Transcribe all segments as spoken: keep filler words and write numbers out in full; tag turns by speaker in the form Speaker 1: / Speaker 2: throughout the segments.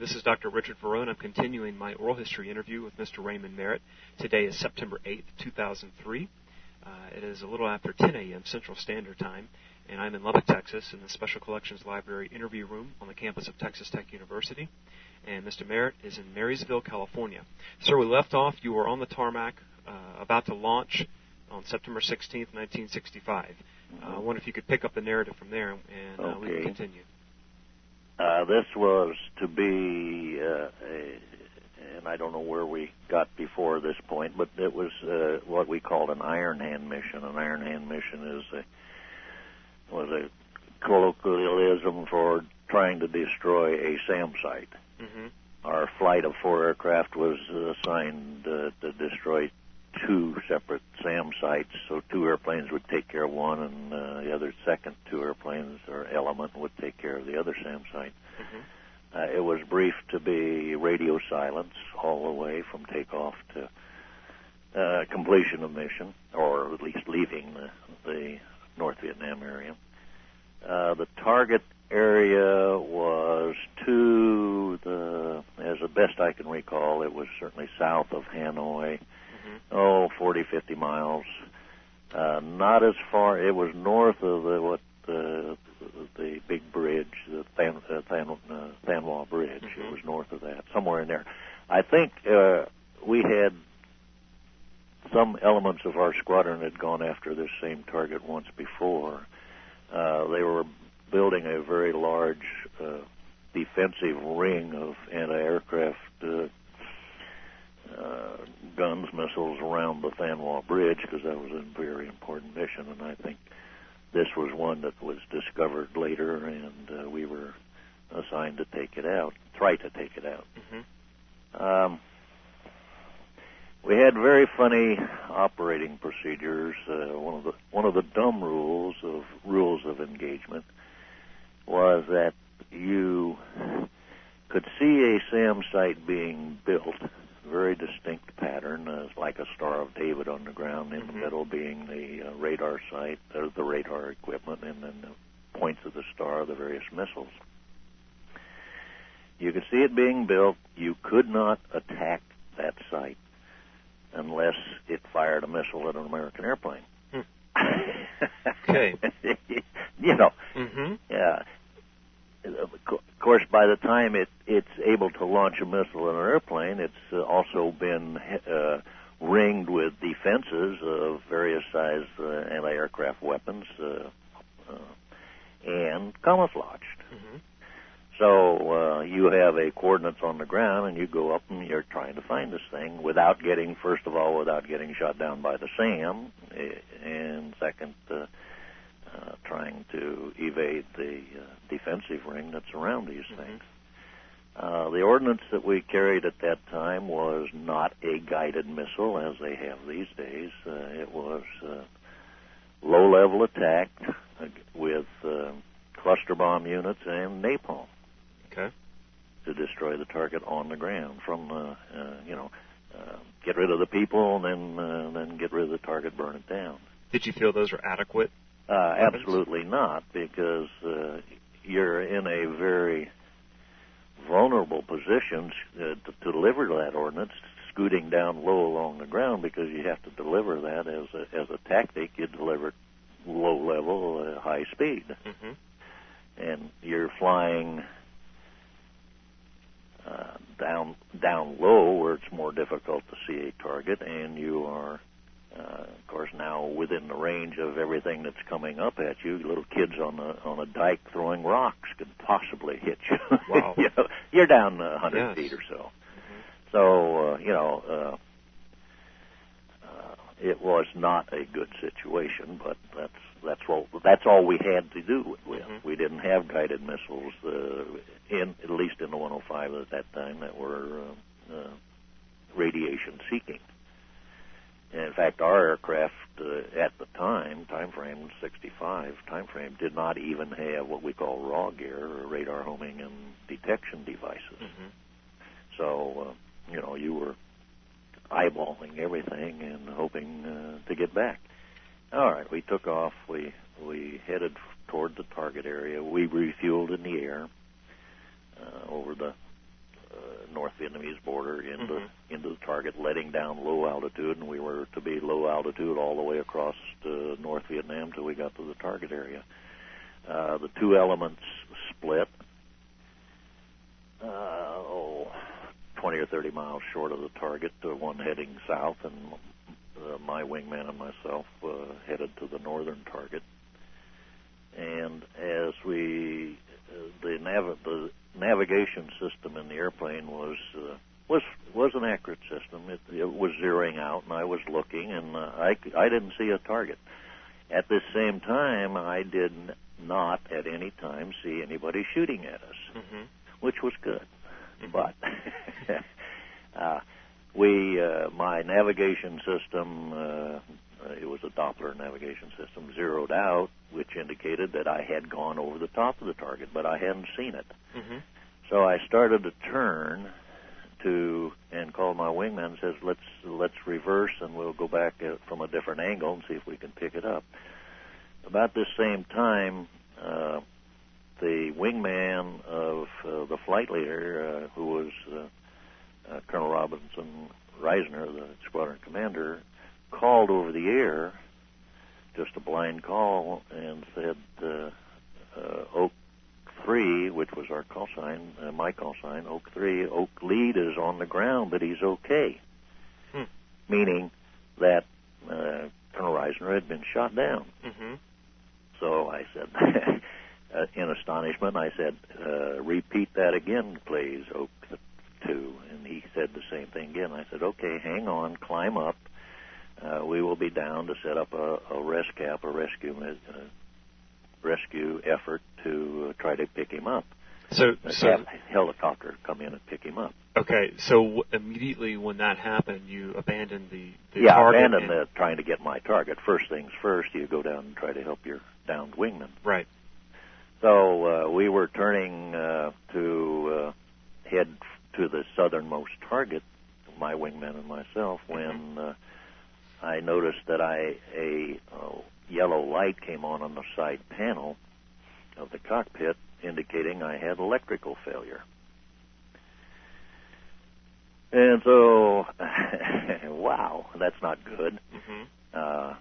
Speaker 1: This is Doctor Richard Verone. I'm continuing my oral history interview with Mister Raymond Merritt. Today is September eighth, two thousand three. Uh, it is a little after ten a.m. Central Standard Time, and I'm in Lubbock, Texas, in the Special Collections Library interview room on the campus of Texas Tech University. And Mister Merritt is in Marysville, California. Sir, we left off. You were on the tarmac, uh, about to launch on September sixteenth, nineteen sixty-five. Uh, I wonder if you could pick up the narrative from there, and uh,
Speaker 2: okay.
Speaker 1: we can continue.
Speaker 2: Uh, this was to be, uh, a, and I don't know where we got before this point, but it was uh, what we called an Iron Hand mission. An Iron Hand mission is a, was a colloquialism for trying to destroy a SAM site.
Speaker 1: Mm-hmm.
Speaker 2: Our flight of four aircraft was assigned uh, to destroy two separate SAM sites, so two airplanes would take care of one, and uh, the other second two airplanes or element would take care of the other SAM site.
Speaker 1: Mm-hmm.
Speaker 2: Uh, it was briefed to be radio silence all the way from takeoff to uh, completion of mission, or at least leaving the, the North Vietnam area. Uh, the target area was to the, as the best I can recall, it was certainly south of Hanoi. Oh, forty, fifty miles. Uh, not as far. It was north of the, what uh, the big bridge, the Than, uh, Than, uh, Than Hoa Bridge.
Speaker 1: Mm-hmm.
Speaker 2: It was north of that, somewhere in there. I think uh, we had some elements of our squadron had gone after this same target once before. Uh, they were building a very large uh, defensive ring of anti-aircraft uh, Uh, guns, missiles around the Than Hoa Bridge, because that was a very important mission, and I think this was one that was discovered later, and uh, we were assigned to take it out, try to take it out.
Speaker 1: Mm-hmm.
Speaker 2: Um, we had very funny operating procedures. Uh, one of the one of the dumb rules of rules of engagement was that you could see a SAM site being built. Very distinct pattern, uh, like a Star of David on the ground, in
Speaker 1: mm-hmm.
Speaker 2: the middle being the uh, radar site, uh, the radar equipment, and then the points of the star, the various missiles. You could see it being built. You could not attack that site unless it fired a missile at an American airplane.
Speaker 1: Hmm. Okay.
Speaker 2: You know,
Speaker 1: mm-hmm.
Speaker 2: yeah. Of course, by the time it, it's able to launch a missile in an airplane, it's uh, also been uh, ringed with defenses of various size uh, anti-aircraft weapons uh, uh, and camouflaged.
Speaker 1: Mm-hmm.
Speaker 2: So uh, you have a coordinates on the ground, and you go up and you're trying to find this thing without getting, first of all, without getting shot down by the SAM, and second, uh, Uh, trying to evade the uh, defensive ring that's around these
Speaker 1: mm-hmm.
Speaker 2: things. Uh, the ordnance that we carried at that time was not a guided missile, as they have these days. Uh, it was uh, low-level attack uh, with uh, cluster bomb units and napalm.
Speaker 1: Okay.
Speaker 2: To destroy the target on the ground from, uh, uh, you know, uh, get rid of the people and then, uh, then get rid of the target, burn it down.
Speaker 1: Did you feel those were adequate?
Speaker 2: Uh, absolutely not, because uh, you're in a very vulnerable position uh, to, to deliver that ordnance, scooting down low along the ground, because you have to deliver that as a, as a tactic. You deliver it low level, uh, high speed.
Speaker 1: Mm-hmm.
Speaker 2: And you're flying uh, down down low where it's more difficult to see a target, and you are Uh, of course, now within the range of everything that's coming up at you. Little kids on a on a dike throwing rocks could possibly hit you.
Speaker 1: Wow.
Speaker 2: You know, you're down a hundred
Speaker 1: yes.
Speaker 2: feet or so.
Speaker 1: Mm-hmm.
Speaker 2: So uh, you know, uh, uh, it was not a good situation, but that's that's what that's all we had to do with.
Speaker 1: Mm-hmm.
Speaker 2: We didn't have guided missiles uh, in at least in the one oh five at that time that were uh, uh, radiation seeking. In fact, our aircraft uh, at the time, time frame sixty-five, time frame, did not even have what we call raw gear, or radar homing and detection devices.
Speaker 1: Mm-hmm.
Speaker 2: So, uh, you know, you were eyeballing everything and hoping uh, to get back. All right, we took off. We we headed toward the target area. We refueled in the air uh, over the Vietnamese border into
Speaker 1: mm-hmm.
Speaker 2: into the target, letting down low altitude, and we were to be low altitude all the way across to North Vietnam till we got to the target area. Uh, the two elements split, uh, oh, twenty or thirty miles short of the target, uh, one heading south, and uh, my wingman and myself uh, headed to the northern target. And as we, uh, the, nav- the navigation system in the airplane was uh, was was an accurate system. It, it was zeroing out, and I was looking, and uh, I I didn't see a target. At the same time, I did not at any time see anybody shooting at us,
Speaker 1: mm-hmm.
Speaker 2: which was good.
Speaker 1: Mm-hmm.
Speaker 2: But uh, we, uh, my navigation system, uh, it was a Doppler navigation system, zeroed out, which indicated that I had gone over the top of the target, but I hadn't seen it.
Speaker 1: Mm-hmm.
Speaker 2: So I started to turn to and called my wingman and says, let's let's reverse and we'll go back uh, from a different angle and see if we can pick it up. About this same time, uh, the wingman of uh, the flight leader, uh, who was uh, uh, Colonel Robinson Reisner, the squadron commander, called over the air, just a blind call, and said, uh, uh, Oak three, which was our call sign, uh, my call sign, Oak three, Oak lead is on the ground, but he's okay.
Speaker 1: Hmm. Meaning
Speaker 2: that uh, Colonel Reisner had been shot down.
Speaker 1: Mm-hmm.
Speaker 2: So I said, uh, in astonishment, I said, uh, repeat that again, please, Oak two. And he said the same thing again. I said, okay, hang on, climb up. Uh, we will be down to set up a, a rescap, a rescue uh, rescue effort to uh, try to pick him up.
Speaker 1: So,
Speaker 2: a
Speaker 1: so
Speaker 2: helicopter come in and pick him up.
Speaker 1: Okay, so w- immediately when that happened, you abandoned the, the
Speaker 2: yeah,
Speaker 1: target.
Speaker 2: Yeah, abandoned the, trying to get my target. First things first, you go down and try to help your downed wingman.
Speaker 1: Right.
Speaker 2: So uh, we were turning uh, to uh, head to the southernmost target, my wingman and myself, when uh, I noticed that I a uh, yellow light came on on the side panel of the cockpit, indicating I had electrical failure. And so, wow, that's not good.
Speaker 1: Mm-hmm.
Speaker 2: Uh,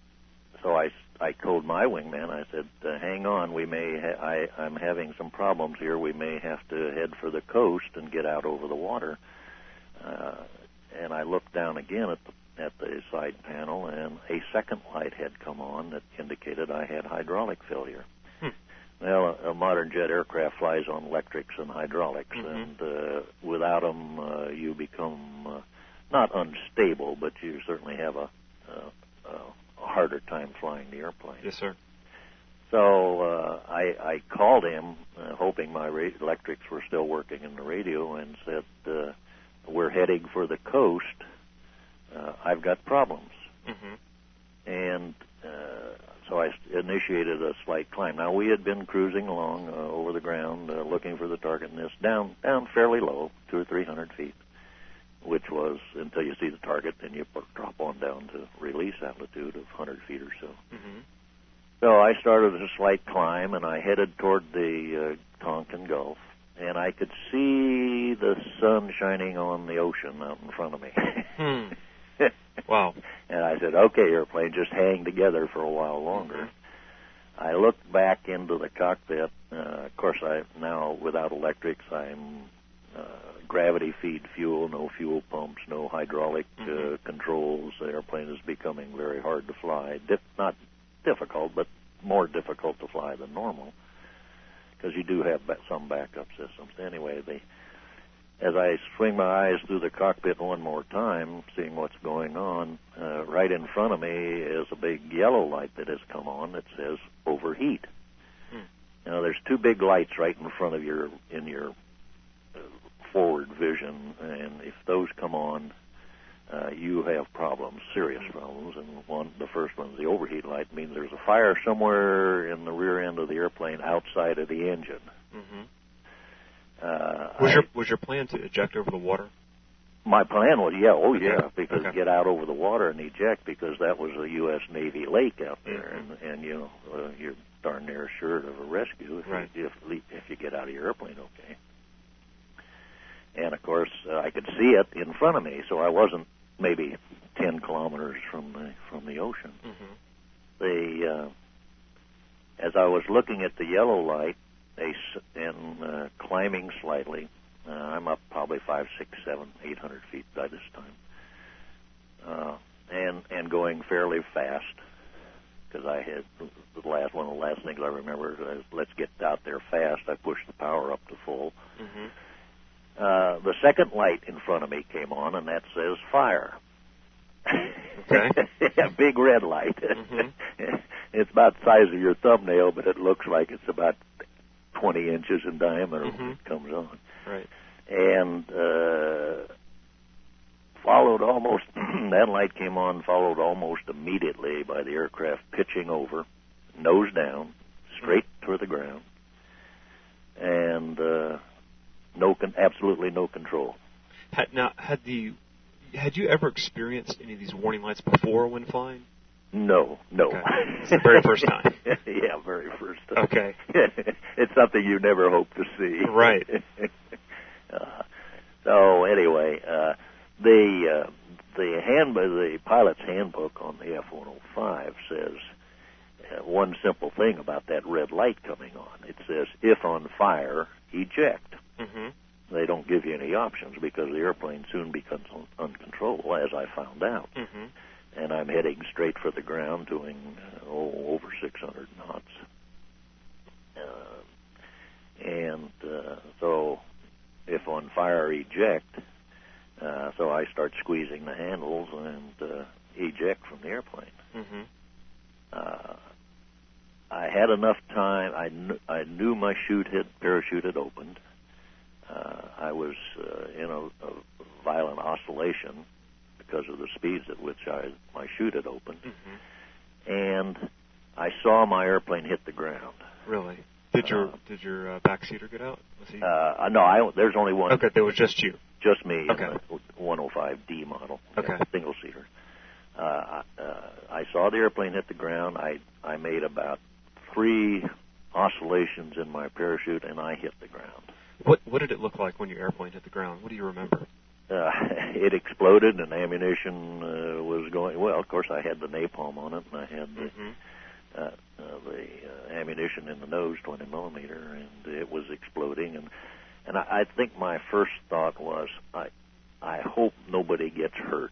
Speaker 2: so I, I told my wingman, I said, uh, hang on, we may ha- I, I'm having some problems here. We may have to head for the coast and get out over the water. Uh, and I looked down again at the, at the side panel, and a second light had come on that indicated I had hydraulic failure.
Speaker 1: Hmm.
Speaker 2: Well, a, a modern jet aircraft flies on electrics and hydraulics,
Speaker 1: mm-hmm.
Speaker 2: and uh, without them, uh, you become uh, not unstable, but you certainly have a, a, a harder time flying the airplane.
Speaker 1: Yes, sir.
Speaker 2: So uh, I, I called him, uh, hoping my ra- electrics were still working in the radio, and said, uh, we're heading for the coast. Uh, I've got problems.
Speaker 1: Mm-hmm.
Speaker 2: And uh, so I initiated a slight climb. Now, we had been cruising along uh, over the ground, uh, looking for the target, and this down, down fairly low, two or three hundred feet, which was until you see the target, then you put, drop on down to release altitude of one hundred feet or so.
Speaker 1: Mm-hmm.
Speaker 2: So I started a slight climb, and I headed toward the uh, Tonkin Gulf, and I could see the sun shining on the ocean out in front of me.
Speaker 1: Hmm. Wow.
Speaker 2: And I said, okay, airplane, just hang together for a while longer. Mm-hmm. I looked back into the cockpit. Uh, of course, I now, without electrics, I'm uh, gravity feed fuel, no fuel pumps, no hydraulic mm-hmm. uh, controls. The airplane is becoming very hard to fly. Dif- not difficult, but more difficult to fly than normal, because you do have some backup systems. Anyway, the as I swing my eyes through the cockpit one more time, seeing what's going on, uh, right in front of me is a big yellow light that has come on that says overheat. Hmm. Now, there's two big lights right in front of your, in your uh, forward vision, and if those come on, uh, you have problems, serious problems. And one, the first one, the overheat light, means there's a fire somewhere in the rear end of the airplane outside of the engine.
Speaker 1: Mm-hmm.
Speaker 2: Uh,
Speaker 1: was
Speaker 2: I,
Speaker 1: your was your plan to eject over the water?
Speaker 2: My plan was, yeah, oh
Speaker 1: okay.
Speaker 2: yeah, because
Speaker 1: okay.
Speaker 2: get out over the water and eject, because that was a U S Navy lake out there,
Speaker 1: mm-hmm.
Speaker 2: and and you know uh, you're darn near assured of a rescue if
Speaker 1: right.
Speaker 2: you, if if you get out of your airplane okay. and of course uh, I could see it in front of me, so I wasn't maybe ten kilometers from the from the ocean.
Speaker 1: Mm-hmm.
Speaker 2: The uh, as I was looking at the yellow light, a s and uh, climbing slightly, uh, I'm up probably five, six, seven, eight hundred feet by this time, uh, and and going fairly fast. Because I had the last one of the last things I remember is let's get out there fast. I pushed the power up to full.
Speaker 1: Mm-hmm.
Speaker 2: Uh, the second light in front of me came on, and that says fire.
Speaker 1: Okay.
Speaker 2: A big red light.
Speaker 1: Mm-hmm.
Speaker 2: It's about the size of your thumbnail, but it looks like it's about twenty inches in diameter
Speaker 1: mm-hmm.
Speaker 2: when it comes on.
Speaker 1: Right.
Speaker 2: And uh, followed almost, that light came on, followed almost immediately by the aircraft pitching over, nose down, straight mm-hmm. toward the ground, and uh, no, con- absolutely no control.
Speaker 1: Had, now, had the had you ever experienced any of these warning lights before when flying?
Speaker 2: No, no.
Speaker 1: Okay. It's the very first time.
Speaker 2: Yeah, very first time.
Speaker 1: Okay.
Speaker 2: It's something you never hope to see.
Speaker 1: Right.
Speaker 2: uh, so anyway, uh, the uh, the hand the pilot's handbook on the F one oh five says uh, one simple thing about that red light coming on. It says, if on fire, eject.
Speaker 1: Mm-hmm.
Speaker 2: They don't give you any options because the airplane soon becomes un- uncontrollable, as I found out.
Speaker 1: Mm-hmm.
Speaker 2: And I'm heading straight for the ground, doing uh, oh, over six hundred knots. Uh, and uh, so, if on fire, eject. Uh, so I start squeezing the handles and uh, eject from the airplane.
Speaker 1: Mm-hmm.
Speaker 2: Uh, I had enough time. I, kn- I knew my chute had parachute had opened. Uh, I was uh, in a, a violent oscillation because of the speeds at which I, my chute had opened.
Speaker 1: Mm-hmm.
Speaker 2: And I saw my airplane hit the ground.
Speaker 1: Really? Did your
Speaker 2: uh,
Speaker 1: did your uh, backseater get out? Was he...
Speaker 2: uh, no, I, there's only one.
Speaker 1: Okay, there was just you.
Speaker 2: Just me.
Speaker 1: Okay.
Speaker 2: In the one oh five D model.
Speaker 1: Okay.
Speaker 2: Single seater. Uh, uh, I saw the airplane hit the ground. I I made about three oscillations in my parachute, and I hit the ground.
Speaker 1: What what did it look like when your airplane hit the ground? What do you remember?
Speaker 2: Uh, it exploded, and ammunition uh, was going. Well, of course, I had the napalm on it, and I had the,
Speaker 1: mm-hmm.
Speaker 2: uh, uh, the uh, ammunition in the nose, twenty millimeter, and it was exploding. And and I, I think my first thought was, I I hope nobody gets hurt.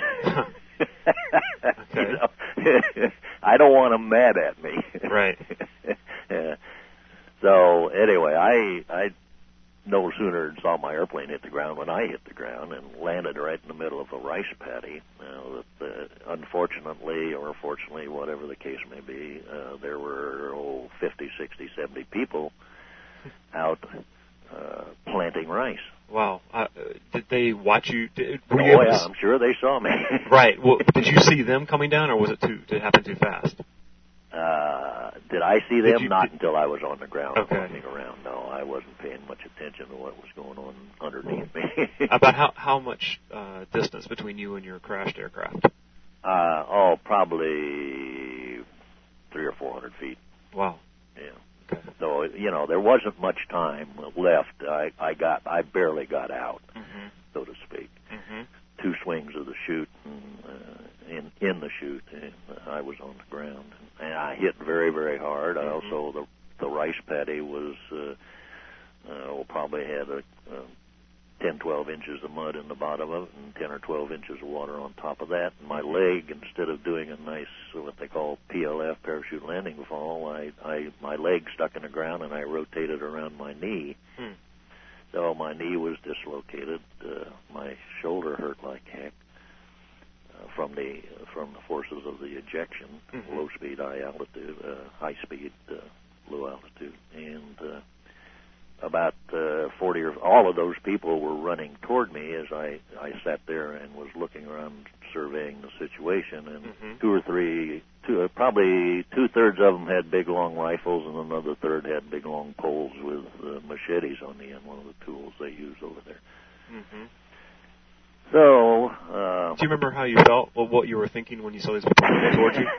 Speaker 1: Okay.
Speaker 2: You know? I don't want them mad at me.
Speaker 1: Right.
Speaker 2: Yeah. So anyway, I I. no sooner saw my airplane hit the ground when I hit the ground and landed right in the middle of a rice paddy. Uh, that, uh, unfortunately, or fortunately, whatever the case may be, uh, there were, oh, fifty, sixty, seventy people out uh, planting rice.
Speaker 1: Wow. Uh, did they watch you? Did, were
Speaker 2: Oh,
Speaker 1: you able
Speaker 2: yeah,
Speaker 1: to...
Speaker 2: I'm sure they saw me.
Speaker 1: Right. Well, did you see them coming down, or was it too? Did it happen too fast?
Speaker 2: Uh, did I see them?
Speaker 1: You,
Speaker 2: Not
Speaker 1: did...
Speaker 2: until I was on the ground
Speaker 1: okay.
Speaker 2: walking around. No, I wasn't paying much attention to what was going on underneath me.
Speaker 1: About how how much uh, distance between you and your crashed aircraft?
Speaker 2: Uh, oh, probably three or four hundred feet.
Speaker 1: Wow.
Speaker 2: Yeah.
Speaker 1: Okay.
Speaker 2: So you know there wasn't much time left. I I got I barely got out,
Speaker 1: mm-hmm.
Speaker 2: so to speak.
Speaker 1: Mm-hmm.
Speaker 2: Two swings of the chute and, uh, in in the chute, and I was on the ground. And I hit very very hard.
Speaker 1: Mm-hmm.
Speaker 2: I also the the rice paddy was uh, uh, well, probably had a, a ten, twelve inches of mud in the bottom of it, and ten or twelve inches of water on top of that. And my leg, instead of doing a nice what they call P L F, parachute landing fall, I, I my leg stuck in the ground, and I rotated around my knee.
Speaker 1: Hmm.
Speaker 2: So my knee was dislocated. Uh, my shoulder hurt like heck uh, from the uh, from the forces of the ejection, mm-hmm. low speed, high altitude, uh, high speed, uh, low altitude, and uh, about uh, forty or all of those people were running toward me as I I sat there and was looking around, surveying the situation, and mm-hmm. two or three, two, uh, probably two thirds of them had big long rifles, and another third had big long poles with uh, machetes on the end, one of the tools they use over there.
Speaker 1: Mm-hmm.
Speaker 2: So, uh,
Speaker 1: do you remember how you felt, or what you were thinking when you saw these people coming towards you?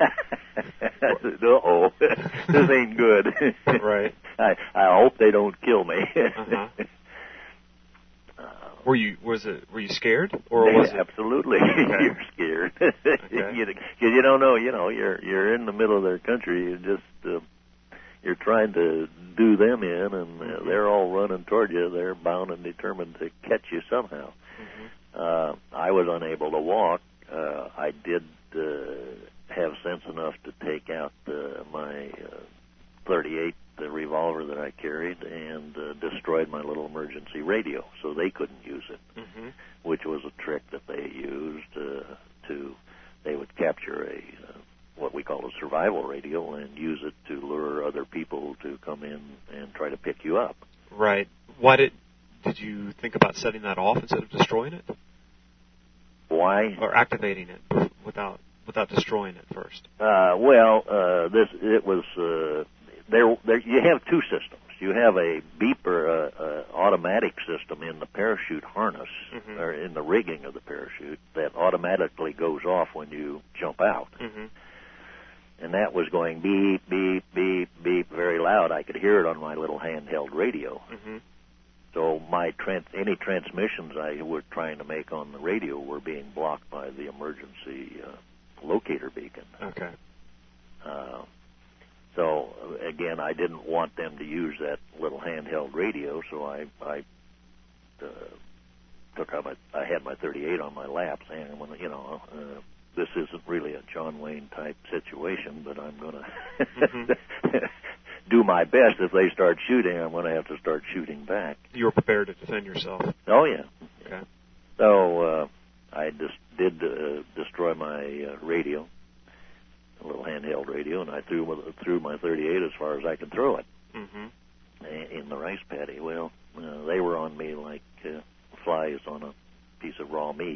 Speaker 2: Uh-oh, this ain't good.
Speaker 1: Right.
Speaker 2: I I hope they don't kill me.
Speaker 1: Uh-huh.
Speaker 2: uh,
Speaker 1: Were you was it were you scared or was it
Speaker 2: absolutely
Speaker 1: okay.
Speaker 2: You're scared
Speaker 1: okay.
Speaker 2: you, you don't know you know you're you're in the middle of their country. You just uh, you're trying to do them in, and uh,
Speaker 1: mm-hmm.
Speaker 2: they're all running toward you. They're bound and determined to catch you somehow.
Speaker 1: Mm-hmm.
Speaker 2: Uh, I was unable to walk. Uh, I did uh, have sense enough to take out uh, my uh, thirty-eight, the revolver that I carried, and uh, destroyed my little emergency radio, so they couldn't use it,
Speaker 1: mm-hmm.
Speaker 2: which was a trick that they used uh, to. They would capture a uh, what we call a survival radio and use it to lure other people to come in and try to pick you up.
Speaker 1: Right. Why did did you think about setting that off instead of destroying it?
Speaker 2: Why?
Speaker 1: Or activating it without without destroying it first?
Speaker 2: Uh, well, uh, this it was uh, there. There you have two systems. You have a beep or a, a automatic system in the parachute harness
Speaker 1: mm-hmm.
Speaker 2: or in the rigging of the parachute that automatically goes off when you jump out.
Speaker 1: Mm-hmm.
Speaker 2: And that was going beep, beep, beep, beep very loud. I could hear it on my little handheld radio.
Speaker 1: Mm-hmm.
Speaker 2: So my trans- any transmissions I were trying to make on the radio were being blocked by the emergency uh, locator beacon.
Speaker 1: Okay.
Speaker 2: Uh, so again, I didn't want them to use that little handheld radio, so I, I uh, took out my, I had my thirty-eight on my lap, saying, you know, uh, this isn't really a John Wayne type situation, but I'm going to mm-hmm. do my best. If they start shooting, I'm going to have to start shooting back.
Speaker 1: You were prepared to defend yourself.
Speaker 2: Oh yeah.
Speaker 1: Okay.
Speaker 2: So uh, I just did uh, destroy my uh, radio, a little handheld radio, and I threw threw my thirty-eight as far as I could throw it
Speaker 1: mm-hmm.
Speaker 2: in the rice paddy. Well, uh, they were on me like uh, flies on a piece of raw meat,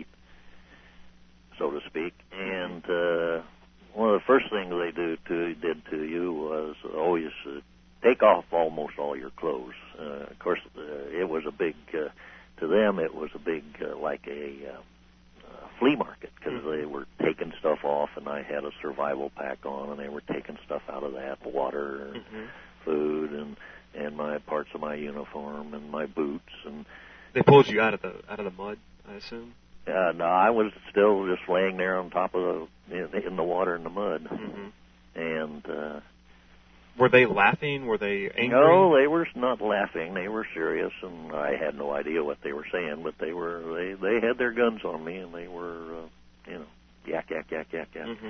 Speaker 2: so to speak. And uh, one of the first things they do to did to you was always uh, take off almost all your clothes. Uh, of course, uh, it was a big uh, to them. It was a big uh, like a uh, uh, flea market because mm-hmm. they were taking stuff off, and I had a survival pack on, and they were taking stuff out of that, water, and
Speaker 1: mm-hmm.
Speaker 2: food, and and my parts of my uniform and my boots. And
Speaker 1: they pulled you out of the out of the mud, I assume.
Speaker 2: Uh, no, I was still just laying there on top of the in, in the water and the mud,
Speaker 1: mm-hmm.
Speaker 2: and uh,
Speaker 1: were they laughing? Were they angry?
Speaker 2: No, they were not laughing. They were serious, and I had no idea what they were saying. But they were they they had their guns on me, and they were uh, you know yak yak yak yak yak.
Speaker 1: Mm-hmm.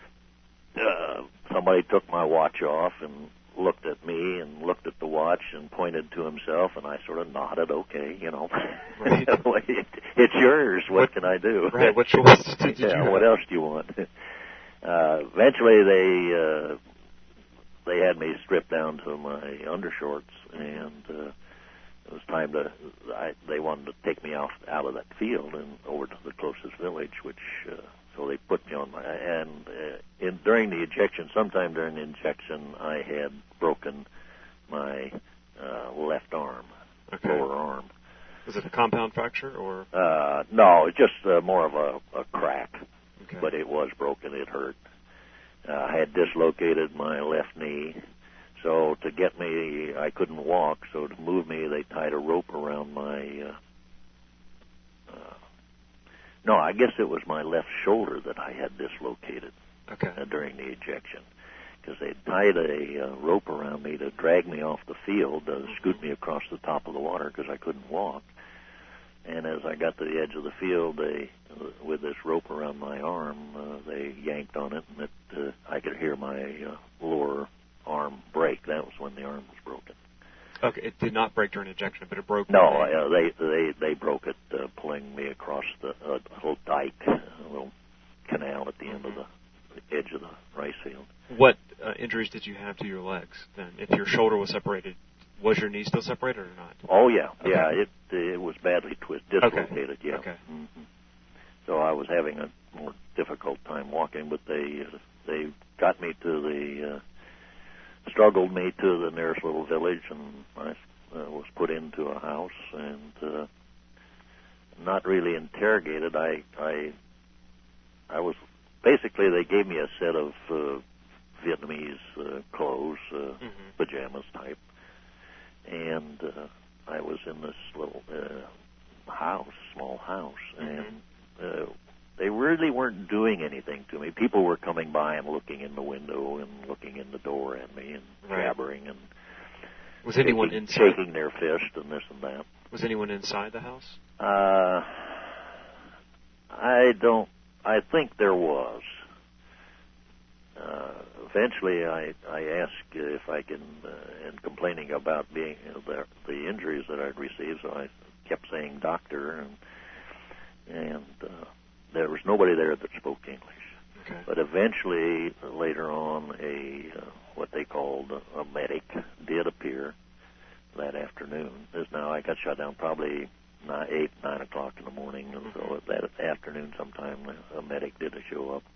Speaker 2: Uh, somebody took my watch off and looked at me and looked at the watch and pointed to himself, and I sort of nodded, okay, you know.
Speaker 1: Right.
Speaker 2: It's yours. What, what can I do?
Speaker 1: Right. What choice did you
Speaker 2: yeah,
Speaker 1: have?
Speaker 2: What else do you want? Uh, eventually, they uh, they had me stripped down to my undershorts, and uh, it was time to. I, they wanted to take me off out of that field and over to the closest village, which. Uh, So they put me on my, and uh, in, during the ejection, sometime during the injection, I had broken my uh, left arm,
Speaker 1: okay.
Speaker 2: lower arm.
Speaker 1: Was it a compound fracture or?
Speaker 2: Uh, no, it's just uh, more of a, a crack,
Speaker 1: okay.
Speaker 2: but it was broken. It hurt. Uh, I had dislocated my left knee, so to get me, I couldn't walk. So to move me, they tied a rope around my. Uh, uh, No, I guess it was my left shoulder that I had dislocated
Speaker 1: okay.
Speaker 2: uh, during the ejection, because they tied a uh, rope around me to drag me off the field, to mm-hmm. scoot me across the top of the water because I couldn't walk. And as I got to the edge of the field, they, uh, with this rope around my arm, uh, they yanked on it, and it, uh, I could hear my uh, lower arm break. That was when the arm was broken.
Speaker 1: Okay, it did not break during injection, but it broke.
Speaker 2: No, uh, they they they broke it, uh, pulling me across the uh, little dike, a little canal at the end of the, the edge of the rice field.
Speaker 1: What uh, injuries did you have to your legs then? If your shoulder was separated, was your knee still separated or not?
Speaker 2: Oh yeah,
Speaker 1: okay.
Speaker 2: yeah, it it was badly twisted, dislocated.
Speaker 1: Okay.
Speaker 2: Yeah.
Speaker 1: Okay.
Speaker 2: Mm-hmm. So I was having a more difficult time walking, but they uh, they got me to the. Uh, struggled me to the nearest little village, and I uh, was put into a house and uh, not really interrogated. I, I, I was basically they gave me a set of uh, Vietnamese uh, clothes, uh, mm-hmm. pajamas type, and uh, I was in this little uh, house, small house,
Speaker 1: Mm-hmm.
Speaker 2: and uh, they really weren't doing anything to me. People were coming by and looking in the window and looking in the door at me and
Speaker 1: Right.
Speaker 2: jabbering and
Speaker 1: Was anyone
Speaker 2: shaking,
Speaker 1: inside?
Speaker 2: shaking their fist and this and that.
Speaker 1: Was anyone inside the house?
Speaker 2: Uh, I don't. I think there was. Uh, eventually, I I asked if I can, uh, and complaining about being you know, the the injuries that I'd received, so I kept saying doctor, and and uh, there was nobody there that spoke English.
Speaker 1: Okay.
Speaker 2: But eventually, later on, a uh, what they called a, a medic did appear that afternoon. As now I got shot down probably nine, eight, nine o'clock in the morning, and so that afternoon sometime a medic did show up.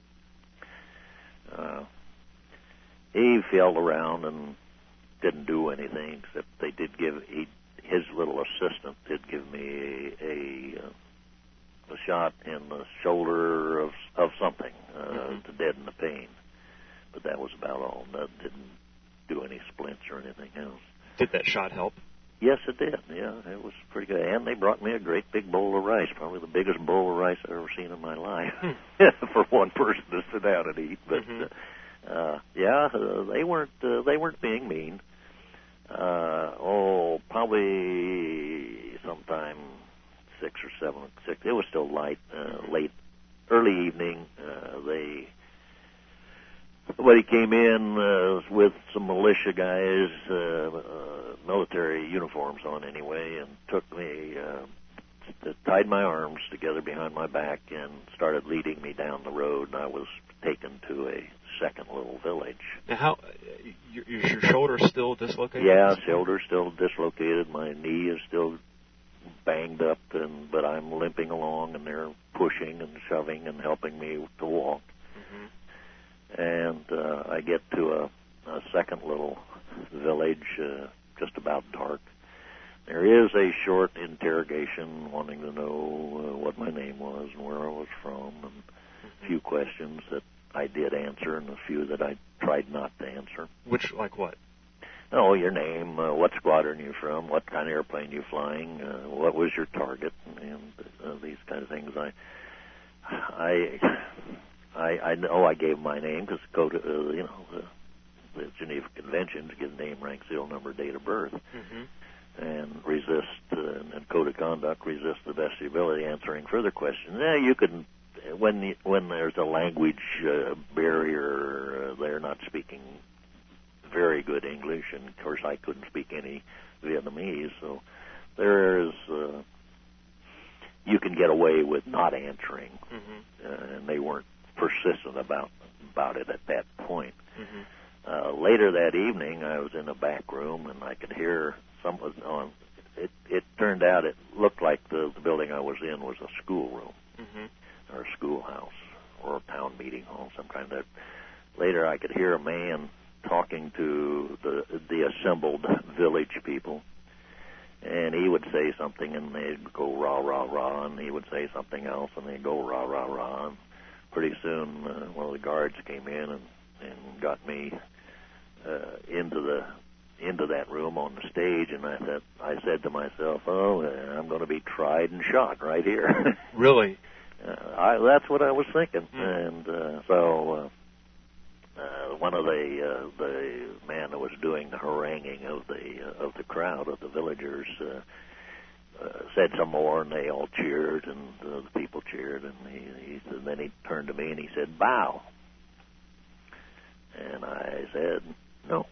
Speaker 2: Uh, he felt around and didn't do anything, except they did give he, his little assistant did give me a a, uh, a shot in the shoulder of of something uh,
Speaker 1: mm-hmm.
Speaker 2: to deaden the pain, but that was about all. That didn't do any splints or anything else.
Speaker 1: Did that shot help?
Speaker 2: Yes, it did. Yeah, it was pretty good. And they brought me a great big bowl of rice, probably the biggest bowl of rice I've ever seen in my life, for one person to sit down and eat. But
Speaker 1: mm-hmm.
Speaker 2: uh, yeah, uh, they weren't uh, they weren't being mean. Uh, oh, probably sometime six or seven, six. It was still light, uh, late, early evening. Uh, they. Somebody came in uh, with some militia guys, uh, uh, military uniforms on anyway, and took me, uh, tied my arms together behind my back and started leading me down the road, and I was taken to a second little village.
Speaker 1: Now, how, your, is your shoulder still dislocated?
Speaker 2: Yeah, shoulder still dislocated, my knee is still banged up, and but I'm limping along, and they're pushing and shoving and helping me to walk.
Speaker 1: Mm-hmm.
Speaker 2: And uh, I get to a, a second little village, uh, just about dark. There is a short interrogation wanting to know uh, what my name was and where I was from, and a few questions that I did answer and a few that I tried not to answer.
Speaker 1: Which, like what?
Speaker 2: Oh, your name, uh, what squadron you're from, what kind of airplane you're flying, uh, what was your target, and uh, these kind of things. I, I... I, I know I gave my name because code, uh, you know, the, the Geneva Conventions give name, rank, serial number, date of birth,
Speaker 1: mm-hmm.
Speaker 2: and resist uh, and code of conduct, resist the best of your ability answering further questions. Yeah, you can when the, when there's a language uh, barrier, uh, they're not speaking very good English, and of course I couldn't speak any Vietnamese, so there is. Uh, you can get away with not answering,
Speaker 1: mm-hmm.
Speaker 2: uh, and they weren't persistent about about it at that point.
Speaker 1: Mm-hmm.
Speaker 2: Uh, later that evening, I was in a back room, and I could hear someone on. It, it turned out it looked like the, the building I was in was a schoolroom,
Speaker 1: mm-hmm.
Speaker 2: or a schoolhouse, or a town meeting hall, some kind of that. Later, I could hear a man talking to the the assembled village people, and he would say something, and they'd go rah rah rah, and he would say something else, and they'd go rah rah rah. And pretty soon, uh, one of the guards came in and, and got me uh, into the into that room on the stage, and I said, I said to myself, "Oh, uh, I'm going to be tried and shot right here."
Speaker 1: Really?
Speaker 2: uh, I, that's what I was thinking,
Speaker 1: mm.
Speaker 2: and uh, so uh, uh, one of the uh, the man that was doing the haranguing of the uh, of the crowd of the villagers. Uh, Uh, said some more, and they all cheered, and uh, the people cheered, and he, he said, then he turned to me and he said, "Bow." And I said, "No."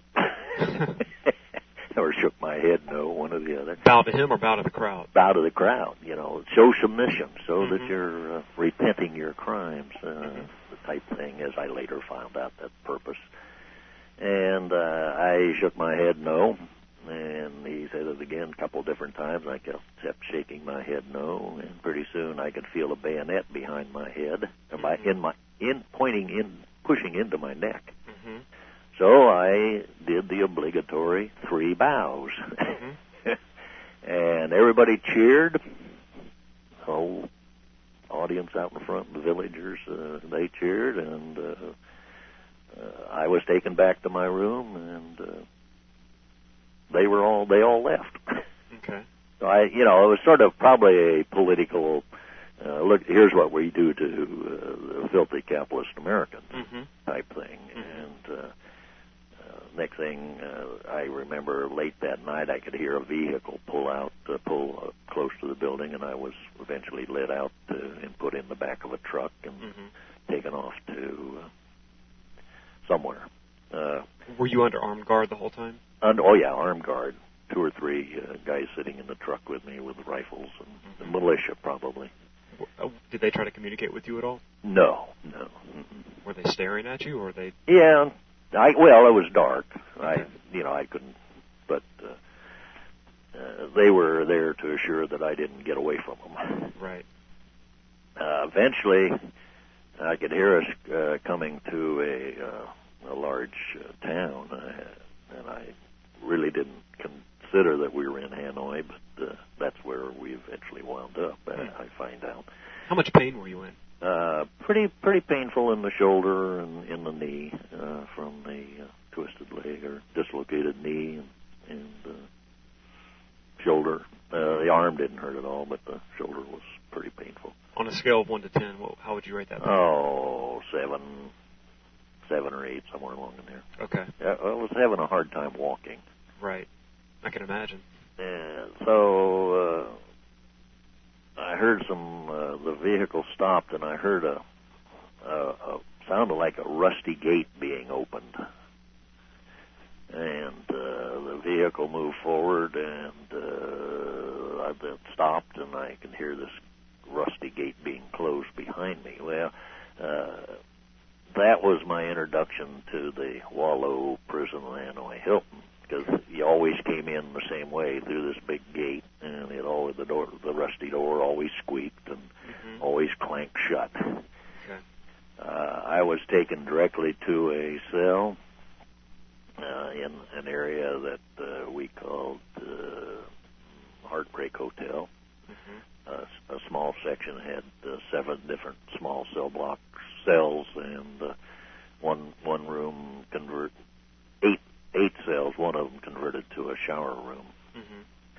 Speaker 2: Or shook my head, no, one or the other.
Speaker 1: Bow to him or bow to the crowd?
Speaker 2: Bow to the crowd, you know, show submission so
Speaker 1: mm-hmm.
Speaker 2: that you're uh, repenting your crimes, uh,
Speaker 1: mm-hmm.
Speaker 2: the type thing, as I later found out that purpose. And uh, I shook my head, no. And he said it again a couple different times. I kept shaking my head no, and pretty soon I could feel a bayonet behind my head, mm-hmm. my, in my in pointing in, pushing into my neck.
Speaker 1: Mm-hmm.
Speaker 2: So I did the obligatory three bows, mm-hmm. and everybody cheered. The whole audience out in front, the villagers, uh, they cheered, and uh, uh, I was taken back to my room, and. Uh, They were all. They all left.
Speaker 1: Okay.
Speaker 2: So I, you know, it was sort of probably a political, uh, look, here's what we do to uh, the filthy capitalist Americans
Speaker 1: mm-hmm.
Speaker 2: type thing.
Speaker 1: Mm-hmm.
Speaker 2: And uh, uh, next thing uh, I remember, late that night, I could hear a vehicle pull out, uh, pull uh, close to the building, and I was eventually led out to, and put in the back of a truck and mm-hmm. taken off to uh, somewhere. Uh,
Speaker 1: Were you under armed guard the whole time?
Speaker 2: And, oh, yeah, armed guard. Two or three uh, guys sitting in the truck with me with rifles and mm-hmm. the militia, probably.
Speaker 1: Did they try to communicate with you at all?
Speaker 2: No, no. Mm-mm.
Speaker 1: Were they staring at you, or were they?
Speaker 2: Yeah, I well, it was dark.
Speaker 1: Okay.
Speaker 2: I, you know, I couldn't. But uh, uh, they were there to assure that I didn't get away from them.
Speaker 1: Right.
Speaker 2: Uh, eventually, I could hear us uh, coming to a uh, a large uh, town, uh, and I really didn't consider that we were in Hanoi, but uh, that's where we eventually wound up. Uh,
Speaker 1: hmm.
Speaker 2: I find out.
Speaker 1: How much pain were you in?
Speaker 2: Uh, pretty pretty painful in the shoulder and in the knee uh, from the uh, twisted leg or dislocated knee and, and uh, shoulder. Uh, the arm didn't hurt at all, but the shoulder was pretty painful.
Speaker 1: On a scale of one to ten, what, how would you rate that pain?
Speaker 2: Oh, seven, seven or eight, somewhere along in there.
Speaker 1: Okay.
Speaker 2: Yeah, I was having a hard time walking.
Speaker 1: Right. I can imagine.
Speaker 2: And so uh, I heard some, uh, the vehicle stopped, and I heard a, a, a, sounded like a rusty gate being opened. And uh, the vehicle moved forward, and uh, I then stopped, and I could hear this rusty gate being closed behind me. Well, uh, that was my introduction to the Wallow prison in Hanoi Hilton, because you always came in the same way through this big gate, and it always the door, the rusty door, always squeaked and mm-hmm. always clanked shut.
Speaker 1: Okay.
Speaker 2: Uh, I was taken directly to a cell uh, in an area that uh, we called uh, Heartbreak Hotel. Mm-hmm. Uh, a small section had uh, seven different small cell block cells, and uh, one one room convert eight. Eight cells, one of them converted to a shower room. Mm-hmm.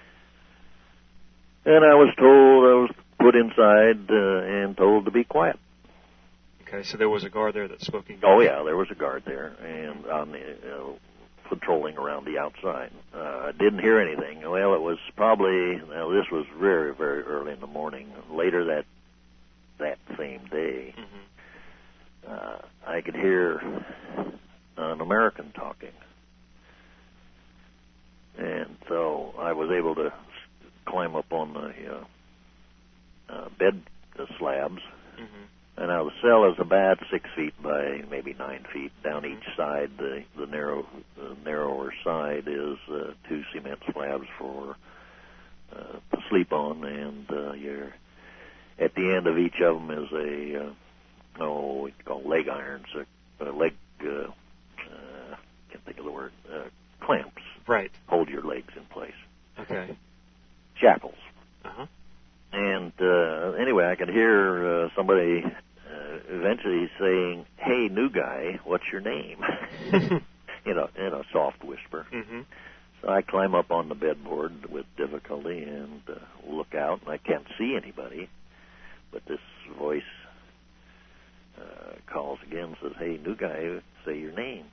Speaker 2: And I was told, I was put inside uh, and told to be quiet.
Speaker 1: Okay, so there was a guard there that spoke English?
Speaker 2: Oh, yeah, there was a guard there, and on the, uh, patrolling around the outside. I uh, didn't hear anything. Well, it was probably, well, this was very, very early in the morning. Later that that same day, mm-hmm. uh, I could hear an American talking. And so I was able to climb up on the uh, uh, bed the slabs. Mm-hmm. And now the cell is about six feet by maybe nine feet. Down mm-hmm. each side, the the narrow the narrower side is uh, two cement slabs for uh, to sleep on, and uh, you're at the end of each of them is a uh, oh we call leg irons, a, a leg uh, uh, can't think of the word uh, clamps.
Speaker 1: Right.
Speaker 2: Hold your legs in place.
Speaker 1: Okay.
Speaker 2: Shackles.
Speaker 1: Uh-huh.
Speaker 2: And uh, anyway, I could hear uh, somebody uh, eventually saying, "Hey, new guy, what's your name?" you know, in a soft whisper. Mm-hmm. So I climb up on the bedboard with difficulty and uh, look out, and I can't see anybody. But this voice uh, calls again, says, "Hey, new guy, say your name."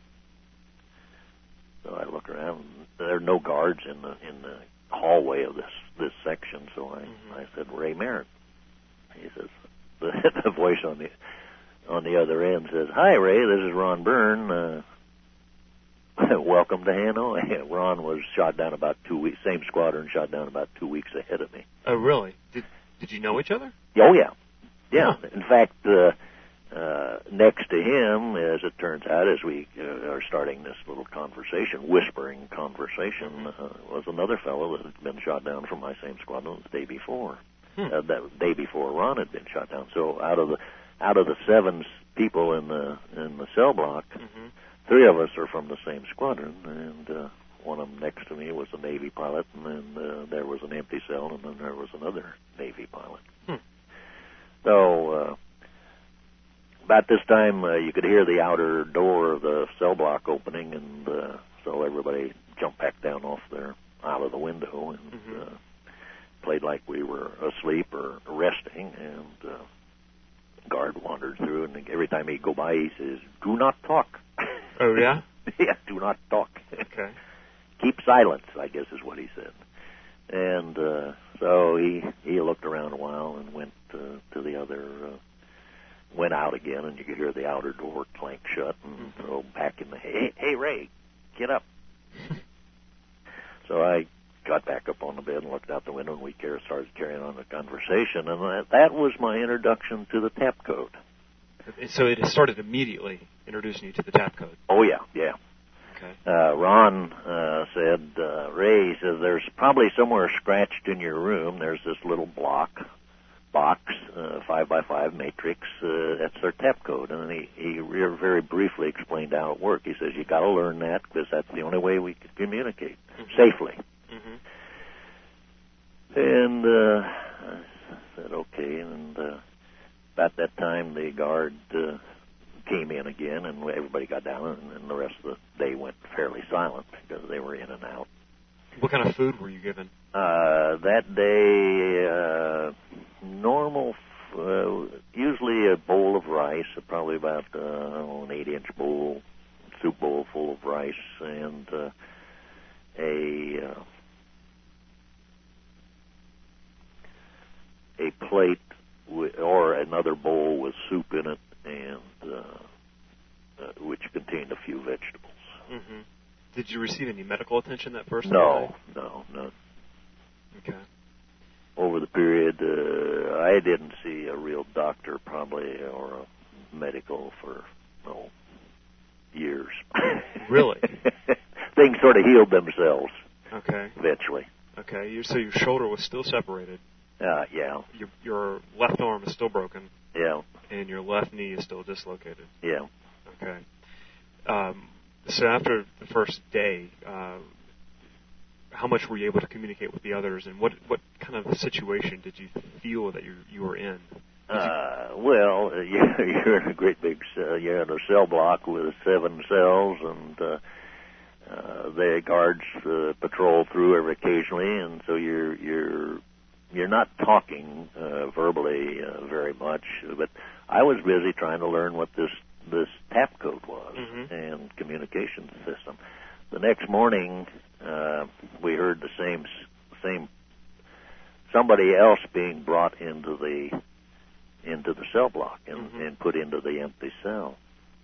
Speaker 2: So I look around. There are no guards in the in the hallway of this this section. So I, mm-hmm. I said, "Ray Merritt." He says, the, the voice on the on the other end says, "Hi, Ray. This is Ron Byrne. Uh, welcome to Hanoi." Ron was shot down about two weeks. Same squadron, shot down about two weeks ahead of me.
Speaker 1: Oh, really? Did Did you know each other?
Speaker 2: Oh, yeah, yeah.
Speaker 1: Huh.
Speaker 2: In fact. Uh, Uh, next to him, as it turns out, as we uh, are starting this little conversation, whispering conversation, uh, was another fellow that had been shot down from my same squadron the day before. Hmm. Uh, that day before Ron had been shot down. So out of the out of the seven people in the in the cell block, mm-hmm. three of us are from the same squadron, and uh, one of them next to me was a Navy pilot, and then uh, there was an empty cell, and then there was another Navy pilot. Hmm. So. Uh, About this time, uh, you could hear the outer door of the cell block opening, and uh, so everybody jumped back down off there, out of the window, and mm-hmm. uh, played like we were asleep or resting, and uh, guard wandered through, and every time he'd go by, he says, "Do not talk."
Speaker 1: Oh, yeah?
Speaker 2: Yeah, do not talk.
Speaker 1: Okay.
Speaker 2: Keep silence, I guess is what he said. And uh, so he he looked around a while and went uh, to the other, uh, went out again, and you could hear the outer door clank shut, and
Speaker 1: mm-hmm.
Speaker 2: so back in the, hey, hey, Ray, get up. So I got back up on the bed and looked out the window, and we started carrying on the conversation, and that, that was my introduction to the tap code.
Speaker 1: So it started immediately introducing you to the tap code.
Speaker 2: Oh, yeah, yeah.
Speaker 1: Okay.
Speaker 2: Uh, Ron uh, said, uh, Ray says, there's probably somewhere scratched in your room, there's this little block, box, uh, five by five matrix, uh, that's their tap code. And he, he very briefly explained how it worked. He says, you got to learn that because that's the only way we can communicate mm-hmm. safely.
Speaker 1: Mm-hmm.
Speaker 2: And uh, I said, okay. And uh, about that time, the guard uh, came in again, and everybody got down, and, and the rest of the day went fairly silent because they were in and out.
Speaker 1: What kind of food were you given?
Speaker 2: Uh, that day, uh, normal, uh, usually a bowl of rice, probably about uh, an eight-inch bowl, soup bowl full of rice, and uh, a uh, a plate with, or another bowl with soup in it, and uh, uh, which contained a few vegetables.
Speaker 1: Mm-hmm. Did you receive any medical attention that first
Speaker 2: no,
Speaker 1: day?
Speaker 2: No, no,
Speaker 1: Okay.
Speaker 2: Over the period, uh, I didn't see a real doctor probably or a medical for, oh, years.
Speaker 1: Really?
Speaker 2: Things sort of healed themselves.
Speaker 1: Okay.
Speaker 2: Eventually.
Speaker 1: Okay, you, so your shoulder was still separated.
Speaker 2: Uh, yeah.
Speaker 1: Your, your left arm is still broken.
Speaker 2: Yeah.
Speaker 1: And your left knee is still dislocated.
Speaker 2: Yeah.
Speaker 1: Okay. Um, so after the first day, uh, how much were you able to communicate with the others, and what what kind of situation did you feel that you you were in?
Speaker 2: Uh, well, you're, you're in a great big, uh, you're in a cell block with seven cells, and uh, uh, the guards uh, patrol through every occasionally, and so you're you're you're not talking uh, verbally uh, very much. But I was busy trying to learn what this this tap code was mm-hmm. and communication system. The next morning, uh, we heard the same same somebody else being brought into the into the cell block and, mm-hmm. and put into the empty cell.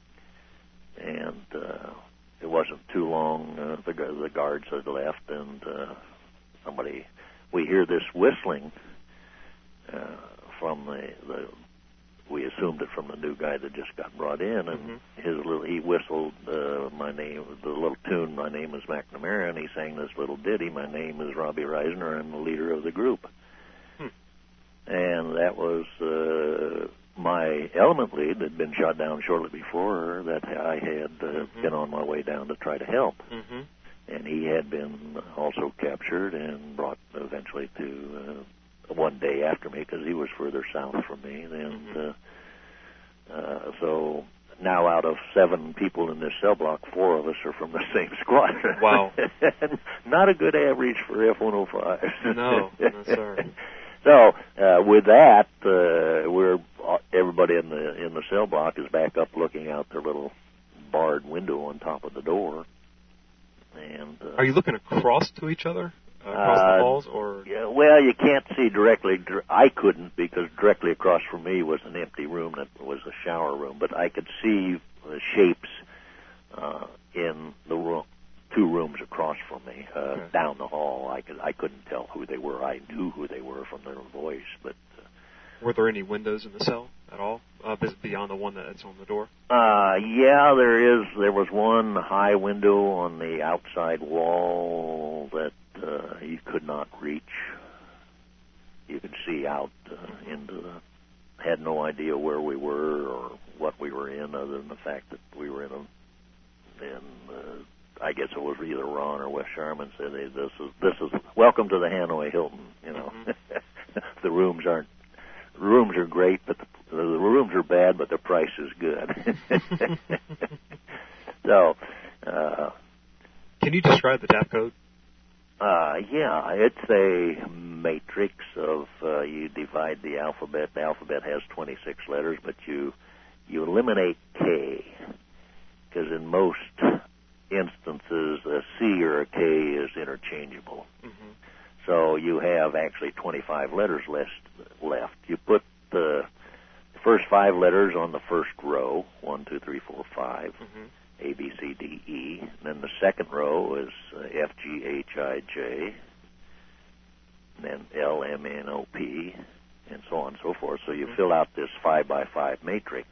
Speaker 2: And uh, it wasn't too long. Uh, the the guards had left, and uh, somebody. We hear this whistling uh, from the, the. We assumed it from the new guy that just got brought in, and mm-hmm. his little. He whistled uh, my name, the little tune. My name is McNamara, and he sang this little ditty. My name is Robbie Reisner. I'm the leader of the group. Hmm. And that was uh, my element lead that had been shot down shortly before that I had uh, mm-hmm. been on my way down to try to help. Mm-hmm. And he had been also captured and brought eventually to uh, one day after me because he was further south from me. And mm-hmm. uh, uh, so now out of seven people in this cell block, four of us are from the same squadron.
Speaker 1: Wow.
Speaker 2: Not a good average for F one oh five.
Speaker 1: No, no, sir.
Speaker 2: So uh, with that, uh, we're everybody in the in the cell block is back up looking out their little barred window on top of the door. And uh,
Speaker 1: are you looking across to each other, uh, across
Speaker 2: uh,
Speaker 1: the halls, or?
Speaker 2: Yeah, well, you can't see directly. I couldn't because directly across from me was an empty room that was a shower room, but I could see uh, shapes uh, in the room. Two rooms across from me, uh, okay. down the hall. I could I couldn't tell who they were. I knew who they were from their voice, but uh,
Speaker 1: were there any windows in the cell at all, uh, beyond the one that's on the door?
Speaker 2: Uh, yeah, there is. There was one high window on the outside wall that uh, you could not reach. You could see out uh, into the. Had no idea where we were or what we were in, other than the fact that we were in a in. Uh, I guess it was either Ron or Wes Sharman said, hey, "This is this is welcome to the Hanoi Hilton." You know, mm-hmm. The rooms aren't rooms are great, but the, the rooms are bad, but the price is good. So, uh,
Speaker 1: can you describe the tap code?
Speaker 2: Uh, yeah, it's a matrix of uh, you divide the alphabet. The alphabet has twenty-six letters, but you you eliminate K, because in most instances a C or a K is interchangeable. Mm-hmm. So you have actually twenty-five letters less left. You put the first five letters on the first row, one, two, three, four, five, mm-hmm. A, B, C, D, E. And then the second row is uh, F, G, H, I, J, and then L, M, N, O, P, and so on and so forth. So you mm-hmm. fill out this five by five matrix.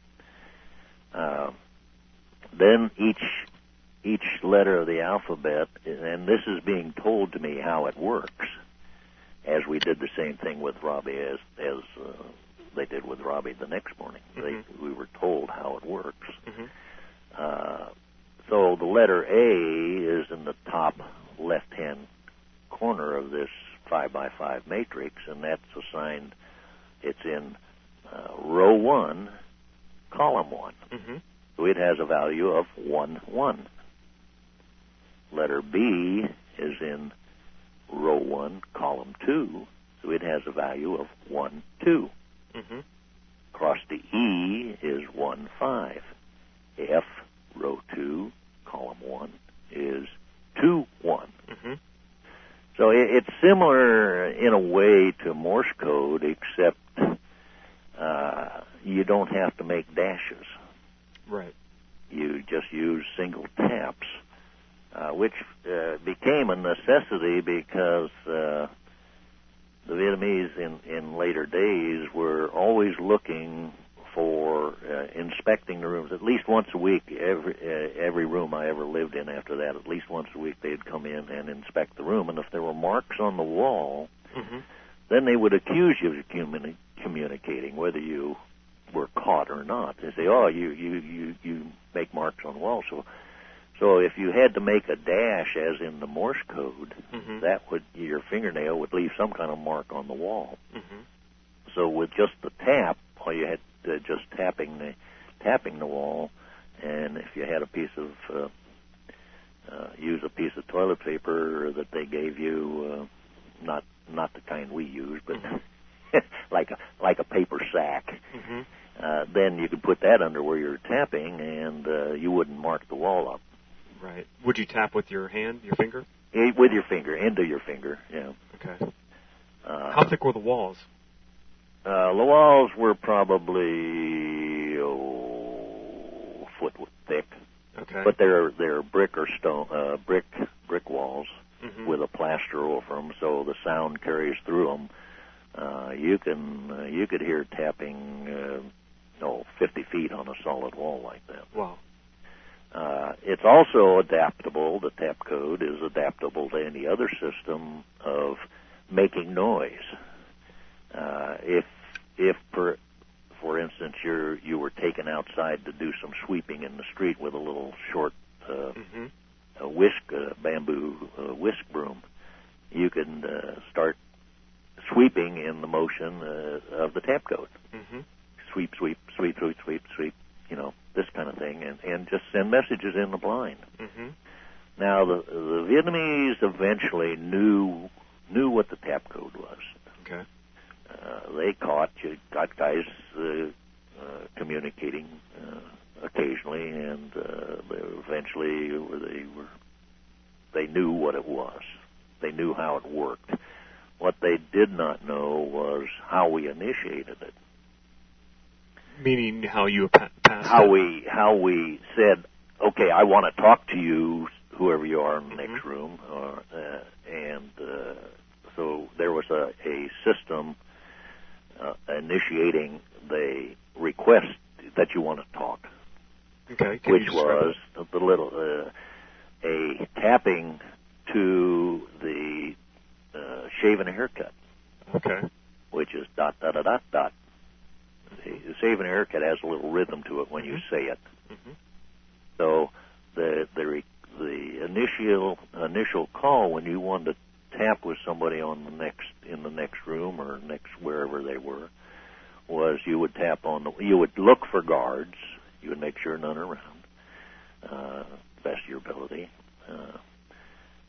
Speaker 2: Uh, then each each letter of the alphabet, and this is being told to me how it works, as we did the same thing with Robbie as as uh, they did with Robbie the next morning. Mm-hmm. They, we were told how it works. Mm-hmm. Uh, so the letter A is in the top left-hand corner of this five by five matrix, and that's assigned, it's in uh, row one, column one. Mm-hmm. So it has a value of one, one. Letter B is in row one, column two, so it has a value of one, two. Mm-hmm. Across the E is one, five. F, row two, column one, is two, one. Mm-hmm. So it, it's similar in a way to Morse code, except uh, you don't have to make dashes.
Speaker 1: Right.
Speaker 2: You just use single taps, uh, which uh, became a necessity because uh, the Vietnamese in, in later days were always looking for uh, inspecting the rooms at least once a week. Every uh, every room I ever lived in after that, at least once a week they'd come in and inspect the room. And if there were marks on the wall, mm-hmm. then they would accuse you of communi- communicating, whether you were caught or not. They say, "Oh, you you you you make marks on the wall." So, so if you had to make a dash, as in the Morse code, mm-hmm. that would your fingernail would leave some kind of mark on the wall. Mm-hmm. So with just the tap, all you had to just tapping the tapping the wall, and if you had a piece of uh, uh, use a piece of toilet paper that they gave you, uh, not not the kind we use, but mm-hmm. like a like a paper sack. Mm-hmm. Uh, then you could put that under where you're tapping, and uh, you wouldn't mark the wall up.
Speaker 1: Right. Would you tap with your hand, your finger?
Speaker 2: With your finger, into your finger, yeah.
Speaker 1: Okay. Uh, How thick were the walls?
Speaker 2: Uh, the walls were probably oh, a foot thick.
Speaker 1: Okay.
Speaker 2: But they're they're brick or stone, uh, brick brick walls mm-hmm. with a plaster over them, so the sound carries through them. Uh, you can uh, you could hear tapping, uh, no, fifty feet on a solid wall like that.
Speaker 1: Wow.
Speaker 2: Uh, it's also adaptable. The tap code is adaptable to any other system of making noise. Uh, if if per, for instance you're you were taken outside to do some sweeping in the street with a little short uh, mm-hmm. a whisk uh, bamboo uh, whisk broom, you can uh, start sweeping in the motion uh, of the tap code. Mm-hmm. Sweep, sweep, sweep, sweep, sweep, sweep. You know, this kind of thing, and, and just send messages in the blind. Mm-hmm. Now, the the Vietnamese eventually knew knew what the tap code was.
Speaker 1: Okay.
Speaker 2: Uh, they caught you got guys uh, uh, communicating uh, occasionally, and uh, they eventually they were they knew what it was. They knew how it worked. What they did not know was how we initiated it.
Speaker 1: Meaning how you pa- passed
Speaker 2: how
Speaker 1: it?
Speaker 2: we how we said, okay, I want to talk to you, whoever you are in the mm-hmm. next room, uh, uh, and uh, so there was a, a system uh, initiating the request that you want to talk,
Speaker 1: okay, Can
Speaker 2: which was it? the little uh, a tapping to the uh, shave and a haircut,
Speaker 1: okay,
Speaker 2: which is dot dot dot dot dot. The shave and haircut has a little rhythm to it when mm-hmm. you say it. Mm-hmm. So the the the initial initial call when you wanted to tap with somebody on the next in the next room or next wherever they were was you would tap on the you would look for guards. You would make sure none are around, uh, best of your ability. Uh,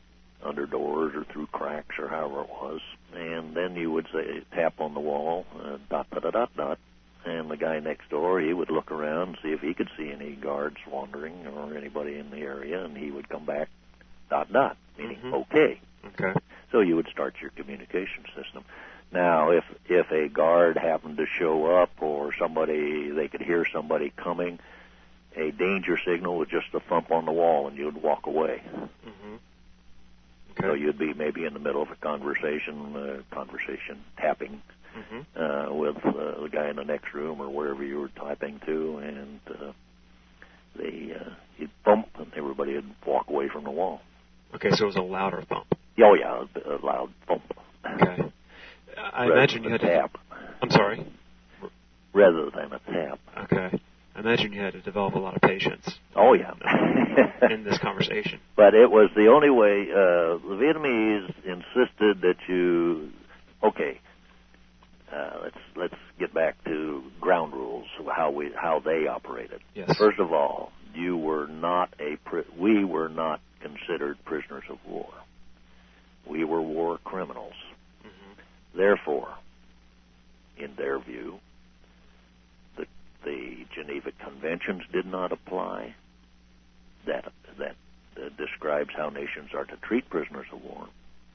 Speaker 2: under doors or through cracks or however it was. And then you would say, tap on the wall, uh, dot, dot, dot, dot, dot. And the guy next door, he would look around and see if he could see any guards wandering or anybody in the area, and he would come back, dot, dot, meaning
Speaker 1: Mm-hmm.
Speaker 2: okay.
Speaker 1: Okay.
Speaker 2: So you would start your communication system. Now, if if a guard happened to show up or somebody, they could hear somebody coming, a danger signal was just a thump on the wall, and you'd walk away.
Speaker 1: Mm-hmm. Okay.
Speaker 2: So you'd be maybe in the middle of a conversation, uh, conversation, tapping
Speaker 1: Mm-hmm.
Speaker 2: uh, with uh, the guy in the next room or wherever you were typing to, and uh, they uh, you'd thump, and everybody would walk away from the wall.
Speaker 1: Okay, so it was a louder thump.
Speaker 2: Oh yeah, a loud thump.
Speaker 1: Okay. I
Speaker 2: Rather
Speaker 1: imagine you
Speaker 2: than
Speaker 1: had
Speaker 2: a
Speaker 1: to.
Speaker 2: tap.
Speaker 1: I'm sorry.
Speaker 2: Rather than a tap.
Speaker 1: Okay. I imagine you had to develop a lot of patience.
Speaker 2: Oh yeah.
Speaker 1: in this conversation.
Speaker 2: But it was the only way. Uh, the Vietnamese insisted that you. Okay. Uh, let's let's get back to ground rules, how we how they operated.
Speaker 1: Yes.
Speaker 2: First of all, you were not a pri- we were not considered prisoners of war. We were war criminals. Mm-hmm. Therefore, in their view, the the Geneva Conventions did not apply. That that uh, describes how nations are to treat prisoners of war.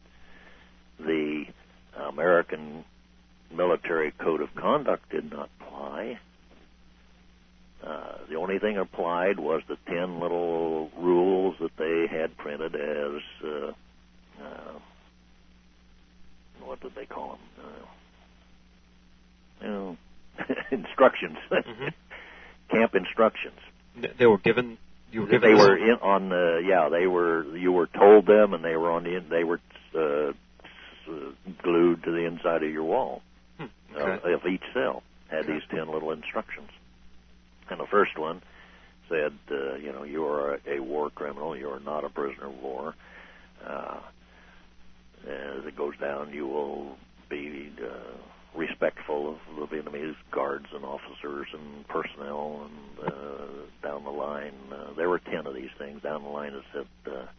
Speaker 2: The American Military Code of Conduct did not apply. Uh, the only thing applied was the ten little rules that they had printed as, uh, uh, what did they call them? Uh, you know, instructions,
Speaker 1: Mm-hmm.
Speaker 2: camp instructions.
Speaker 1: They were given. You were given.
Speaker 2: They
Speaker 1: this-
Speaker 2: were in on the yeah. They were you were told them, and they were on the they were uh, glued to the inside of your wall.
Speaker 1: Okay.
Speaker 2: Uh, of each cell had
Speaker 1: Okay.
Speaker 2: these ten little instructions. And the first one said, uh, you know, you are a, a war criminal. You are not a prisoner of war. Uh, as it goes down, you will be uh, respectful of the Vietnamese guards and officers and personnel. And uh, down the line, uh, there were ten of these things. Down the line, it said, uh,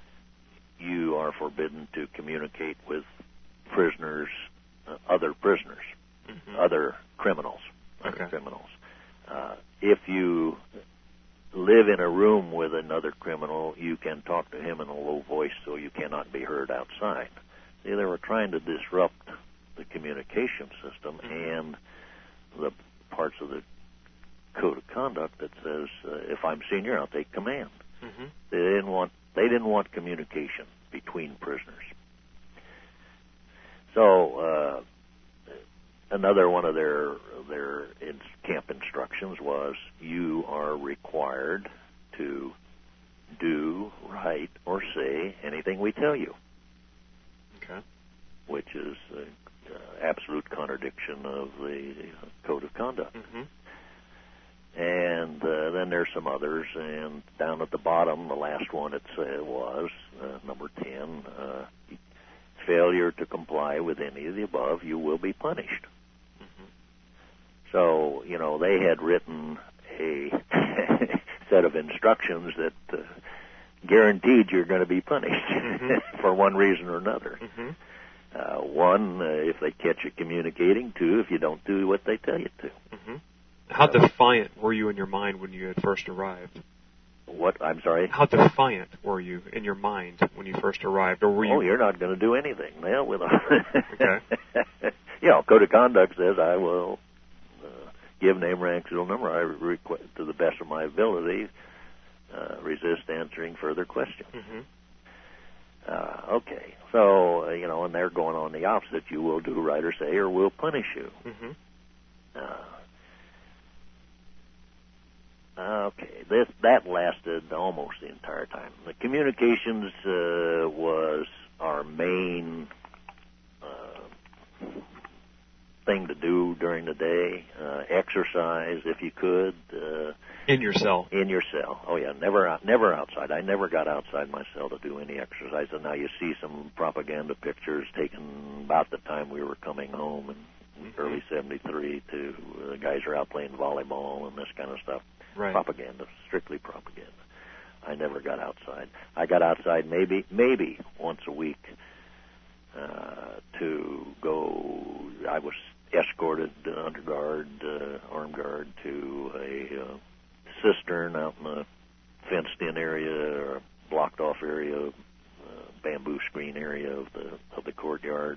Speaker 2: you are forbidden to communicate with prisoners, uh, other prisoners.
Speaker 1: Mm-hmm.
Speaker 2: Other criminals,
Speaker 1: Okay.
Speaker 2: other criminals. Uh, if you live in a room with another criminal, you can talk to him in a low voice so you cannot be heard outside. See, they were trying to disrupt the communication system and the parts of the code of conduct that says, uh, if I'm senior, I'll take command.
Speaker 1: Mm-hmm.
Speaker 2: They didn't want they didn't want communication between prisoners. So. Uh, Another one of their their in camp instructions was you are required to do, write, or say anything we tell you.
Speaker 1: Okay.
Speaker 2: Which is uh, uh, absolute contradiction of the code of conduct.
Speaker 1: Mm-hmm.
Speaker 2: And uh, then there's some others, and down at the bottom, the last one it uh, was uh, number ten. Uh, failure to comply with any of the above, you will be punished. So, you know, they had written a set of instructions that uh, guaranteed you're going to be punished mm-hmm. for one reason or another. Mm-hmm. Uh, one, uh, if they catch you communicating. Two, if you don't do what they tell you to.
Speaker 1: Mm-hmm. How uh, defiant were you in your mind when you had first arrived?
Speaker 2: What? I'm sorry?
Speaker 1: How defiant were you in your mind when you first arrived? Or were you...
Speaker 2: Oh, you're not going to do anything. Well, with a
Speaker 1: okay.
Speaker 2: You know, Code of Conduct says I will... give name, rank, serial number. I request, to the best of my ability, uh, resist answering further questions.
Speaker 1: Mm-hmm.
Speaker 2: Uh, okay, so uh, you know, and they're going on the opposite. You will do, write, or say, or we'll punish you.
Speaker 1: Mm-hmm.
Speaker 2: Uh, okay, this that lasted almost the entire time. The communications uh, was our main uh, thing to do during the day. Uh, exercise, if you could. Uh,
Speaker 1: in your cell.
Speaker 2: In your cell. Oh yeah, never out, never outside. I never got outside my cell to do any exercise. And now you see some propaganda pictures taken about the time we were coming home in mm-hmm. early seventy-three. To uh, guys are out playing volleyball and this kind of stuff.
Speaker 1: Right.
Speaker 2: Propaganda, strictly propaganda. I never got outside. I got outside maybe maybe once a week uh, to go. I was escorted uh, under guard, uh, armed guard, to a uh, cistern out in a fenced-in area or a blocked-off area, uh, bamboo screen area of the of the courtyard,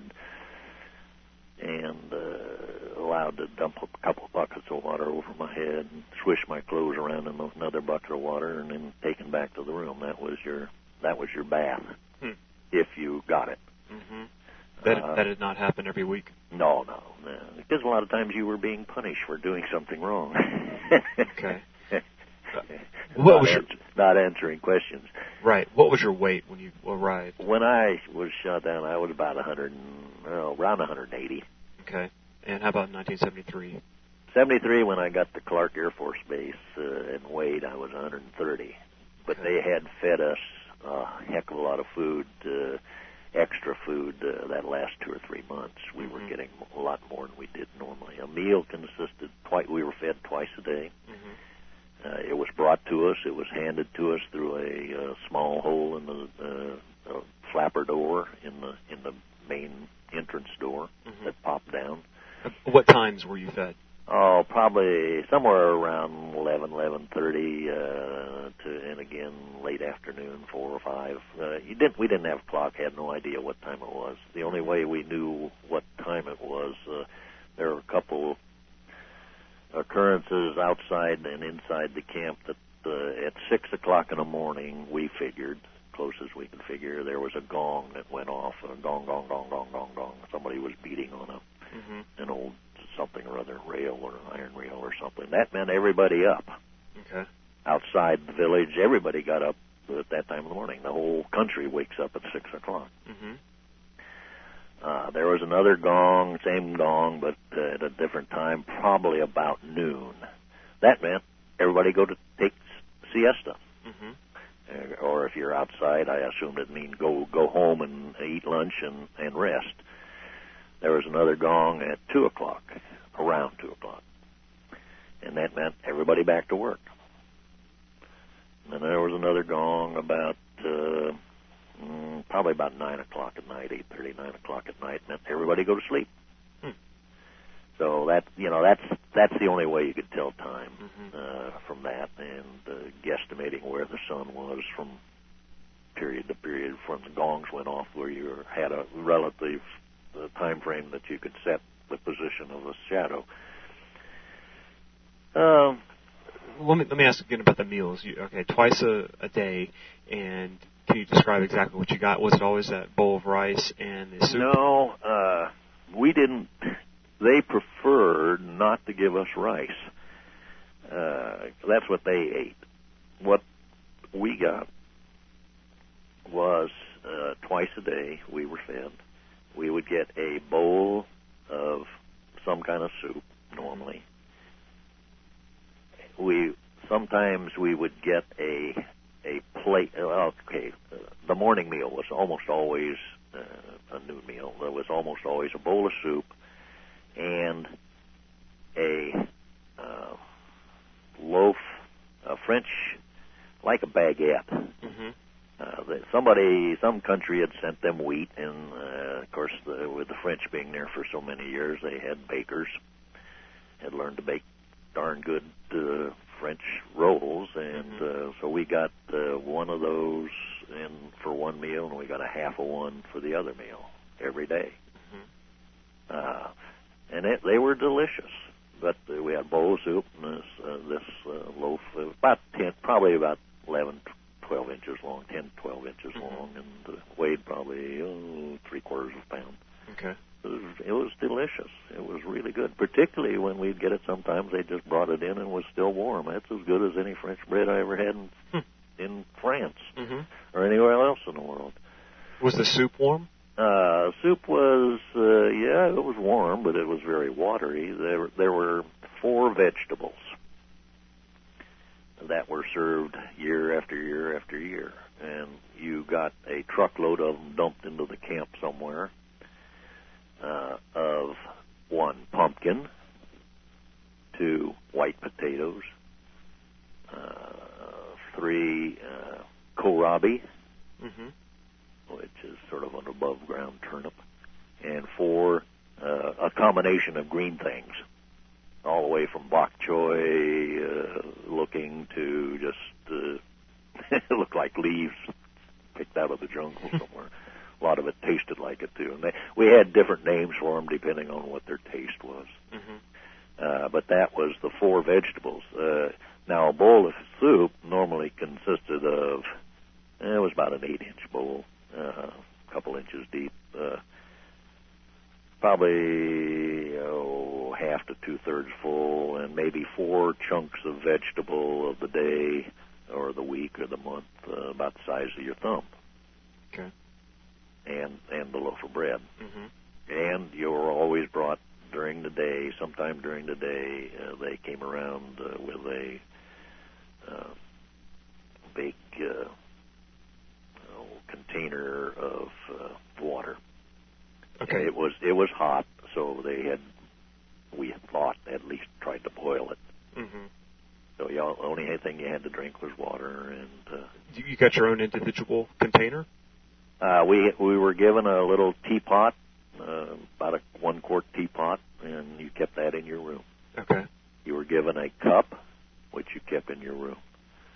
Speaker 2: and uh, allowed to dump a couple buckets of water over my head and swish my clothes around in another bucket of water, and then taken back to the room. That was your that was your bath,
Speaker 1: hmm.
Speaker 2: if you got it.
Speaker 1: Mm-hmm. That
Speaker 2: uh,
Speaker 1: that did not happen every week.
Speaker 2: No, no, no, because a lot of times you were being punished for doing something wrong.
Speaker 1: Okay.
Speaker 2: What
Speaker 1: what
Speaker 2: not
Speaker 1: was your
Speaker 2: answer, not answering questions?
Speaker 1: Right. What was your weight when you arrived?
Speaker 2: When I was shot down, I was about one hundred, well, around one hundred eighty.
Speaker 1: Okay. And how about nineteen seventy-three?
Speaker 2: seventy-three, when I got to Clark Air Force Base uh, and weighed, I was one hundred thirty. But
Speaker 1: Okay.
Speaker 2: they had fed us a heck of a lot of food, uh, extra food, uh, that last two or three months. We
Speaker 1: Mm-hmm.
Speaker 2: were getting a lot more than we did normally. A meal consisted, twice, we were fed twice a day.
Speaker 1: Mm-hmm.
Speaker 2: Uh, it was brought to us. It was handed to us through a uh, small hole in the uh, uh, flapper door in the in the main entrance door
Speaker 1: Mm-hmm.
Speaker 2: that popped down.
Speaker 1: What times were you fed?
Speaker 2: Oh, probably somewhere around eleven, eleven thirty, uh, to and again late afternoon, four or five. Uh, you didn't. We didn't have a clock. Had no idea what time it was. The only way we knew what time it was, uh, there were a couple occurrences outside and inside the camp that uh, at six o'clock in the morning, we figured, close as we could figure, there was a gong that went off. A gong, gong, gong, gong, gong, gong. Somebody was beating on a
Speaker 1: Mm-hmm.
Speaker 2: an old something or other, rail or an iron rail or something. That meant everybody up.
Speaker 1: Okay.
Speaker 2: Outside the village, everybody got up at that time of the morning. The whole country wakes up at six o'clock.
Speaker 1: Mm-hmm.
Speaker 2: Uh, there was another gong, same gong, but uh, at a different time, probably about noon. That meant everybody go to take siesta.
Speaker 1: Mm-hmm.
Speaker 2: Uh, or if you're outside, I assumed it mean go go home and eat lunch and, and rest. There was another gong at two o'clock, around two o'clock. And that meant everybody back to work. And then there was another gong about, uh, mm, probably about nine o'clock at night, eight thirty, nine o'clock at night, meant everybody go to sleep.
Speaker 1: Hmm.
Speaker 2: So that, you know, that's that's the only way you could tell time
Speaker 1: Mm-hmm.
Speaker 2: uh, from that, and uh, guesstimating where the sun was from period to period from the gongs went off, where you had a relative uh, time frame that you could set the position of the shadow. Um,
Speaker 1: Let me let me ask again about the meals. You, okay, twice a, a day, and can you describe exactly what you got? Was it always that bowl of rice and the soup?
Speaker 2: No, uh, we didn't. They preferred not to give us rice. Uh, that's what they ate. What we got was uh, twice a day we were fed. We would get a bowl of some kind of soup normally. We sometimes we would get a a plate. Okay, uh, the morning meal was almost always uh, a noon meal. There was almost always a bowl of soup and a uh, loaf, a French, like a baguette.
Speaker 1: Mm-hmm.
Speaker 2: Uh, that somebody, some country had sent them wheat, and uh, of course, the, with the French being there for so many years, they had bakers, had learned to bake darn good uh, French rolls, and
Speaker 1: Mm-hmm.
Speaker 2: uh, so we got uh, one of those in for one meal, and we got a half of one for the other meal every day.
Speaker 1: Mm-hmm.
Speaker 2: Uh, and it, they were delicious. But uh, we had a bowl of soup and this, uh, this uh, loaf, uh, about ten, probably about eleven, twelve inches long, ten, twelve inches
Speaker 1: Mm-hmm.
Speaker 2: long, and uh, weighed probably oh, three quarters of a pound.
Speaker 1: Okay.
Speaker 2: It was, it was delicious. It was really good, particularly when we'd get it. Sometimes they just brought it in and it was still warm. That's as good as any French bread I ever had in,
Speaker 1: Hmm.
Speaker 2: in France
Speaker 1: Mm-hmm.
Speaker 2: or anywhere else in the world.
Speaker 1: Was the soup warm?
Speaker 2: Uh, soup was, uh, yeah, it was warm, but it was very watery. There, there were four vegetables that were served year after year after year. And you got a truckload of them dumped into the camp somewhere, uh, of one, pumpkin, two, white potatoes, uh, three, uh, kohlrabi,
Speaker 1: Mm-hmm.
Speaker 2: which is sort of an above-ground turnip, and four, uh, a combination of green things, all the way from bok choy uh, looking to just uh, look like leaves picked out of the jungle somewhere. A lot of it tasted like it, too. And they, we had different names for them depending on what their taste was.
Speaker 1: Mm-hmm.
Speaker 2: Uh, but that was the four vegetables. Uh, now, a bowl of soup normally consisted of, eh, it was about an eight-inch bowl, uh, a couple inches deep, uh, probably oh, half to two-thirds full, and maybe four chunks of vegetable of the day or the week or the month, uh, about the size of your thumb.
Speaker 1: Okay.
Speaker 2: And, and the loaf of bread.
Speaker 1: Mm-hmm.
Speaker 2: And you were always brought during the day, sometime during the day, uh, they came around uh, with a uh, big uh, oh, container of uh, water.
Speaker 1: Okay.
Speaker 2: And it was it was hot, so they had, we thought, at least tried to boil it.
Speaker 1: Mm-hmm.
Speaker 2: So the only thing you had to drink was water. And uh,
Speaker 1: You got your own individual container?
Speaker 2: uh, we we were given a little teapot, uh, about a one-quart teapot, and you kept that in your room.
Speaker 1: Okay.
Speaker 2: You were given a cup, which you kept in your room.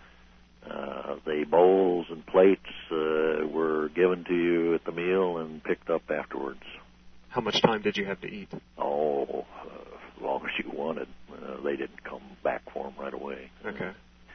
Speaker 2: Uh, the bowls and plates uh, were given to you at the meal and picked up afterwards.
Speaker 1: How much time did you have to eat?
Speaker 2: Oh, uh, as long as you wanted. Uh, they didn't come back for them right away.
Speaker 1: Okay.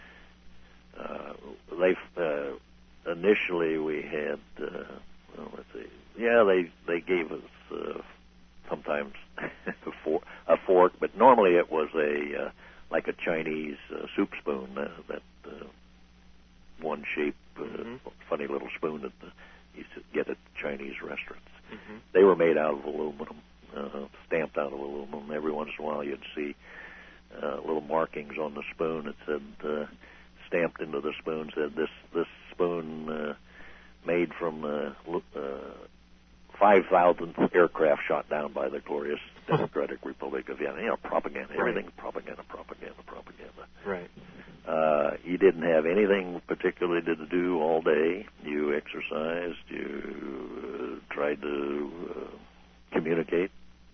Speaker 2: Uh, they uh, initially we had. Uh, well, let's see. Yeah, they they gave us uh, sometimes a, for, a fork, but normally it was a uh, like a Chinese uh, soup spoon, uh, that uh, one shape, uh,
Speaker 1: mm-hmm.
Speaker 2: funny little spoon that the, you get at Chinese restaurants.
Speaker 1: Mm-hmm.
Speaker 2: They were made out of aluminum, uh, stamped out of aluminum. Every once in a while you'd see uh, little markings on the spoon that said, uh, stamped into the spoon, said this this spoon uh, made from uh, uh, five thousandth aircraft shot down by the glorious Democratic Republic of Vienna. You know, propaganda. Everything propaganda, propaganda, propaganda.
Speaker 1: Right.
Speaker 2: Uh, you didn't have anything particularly to do all day. You exercised. You uh, tried to uh, communicate.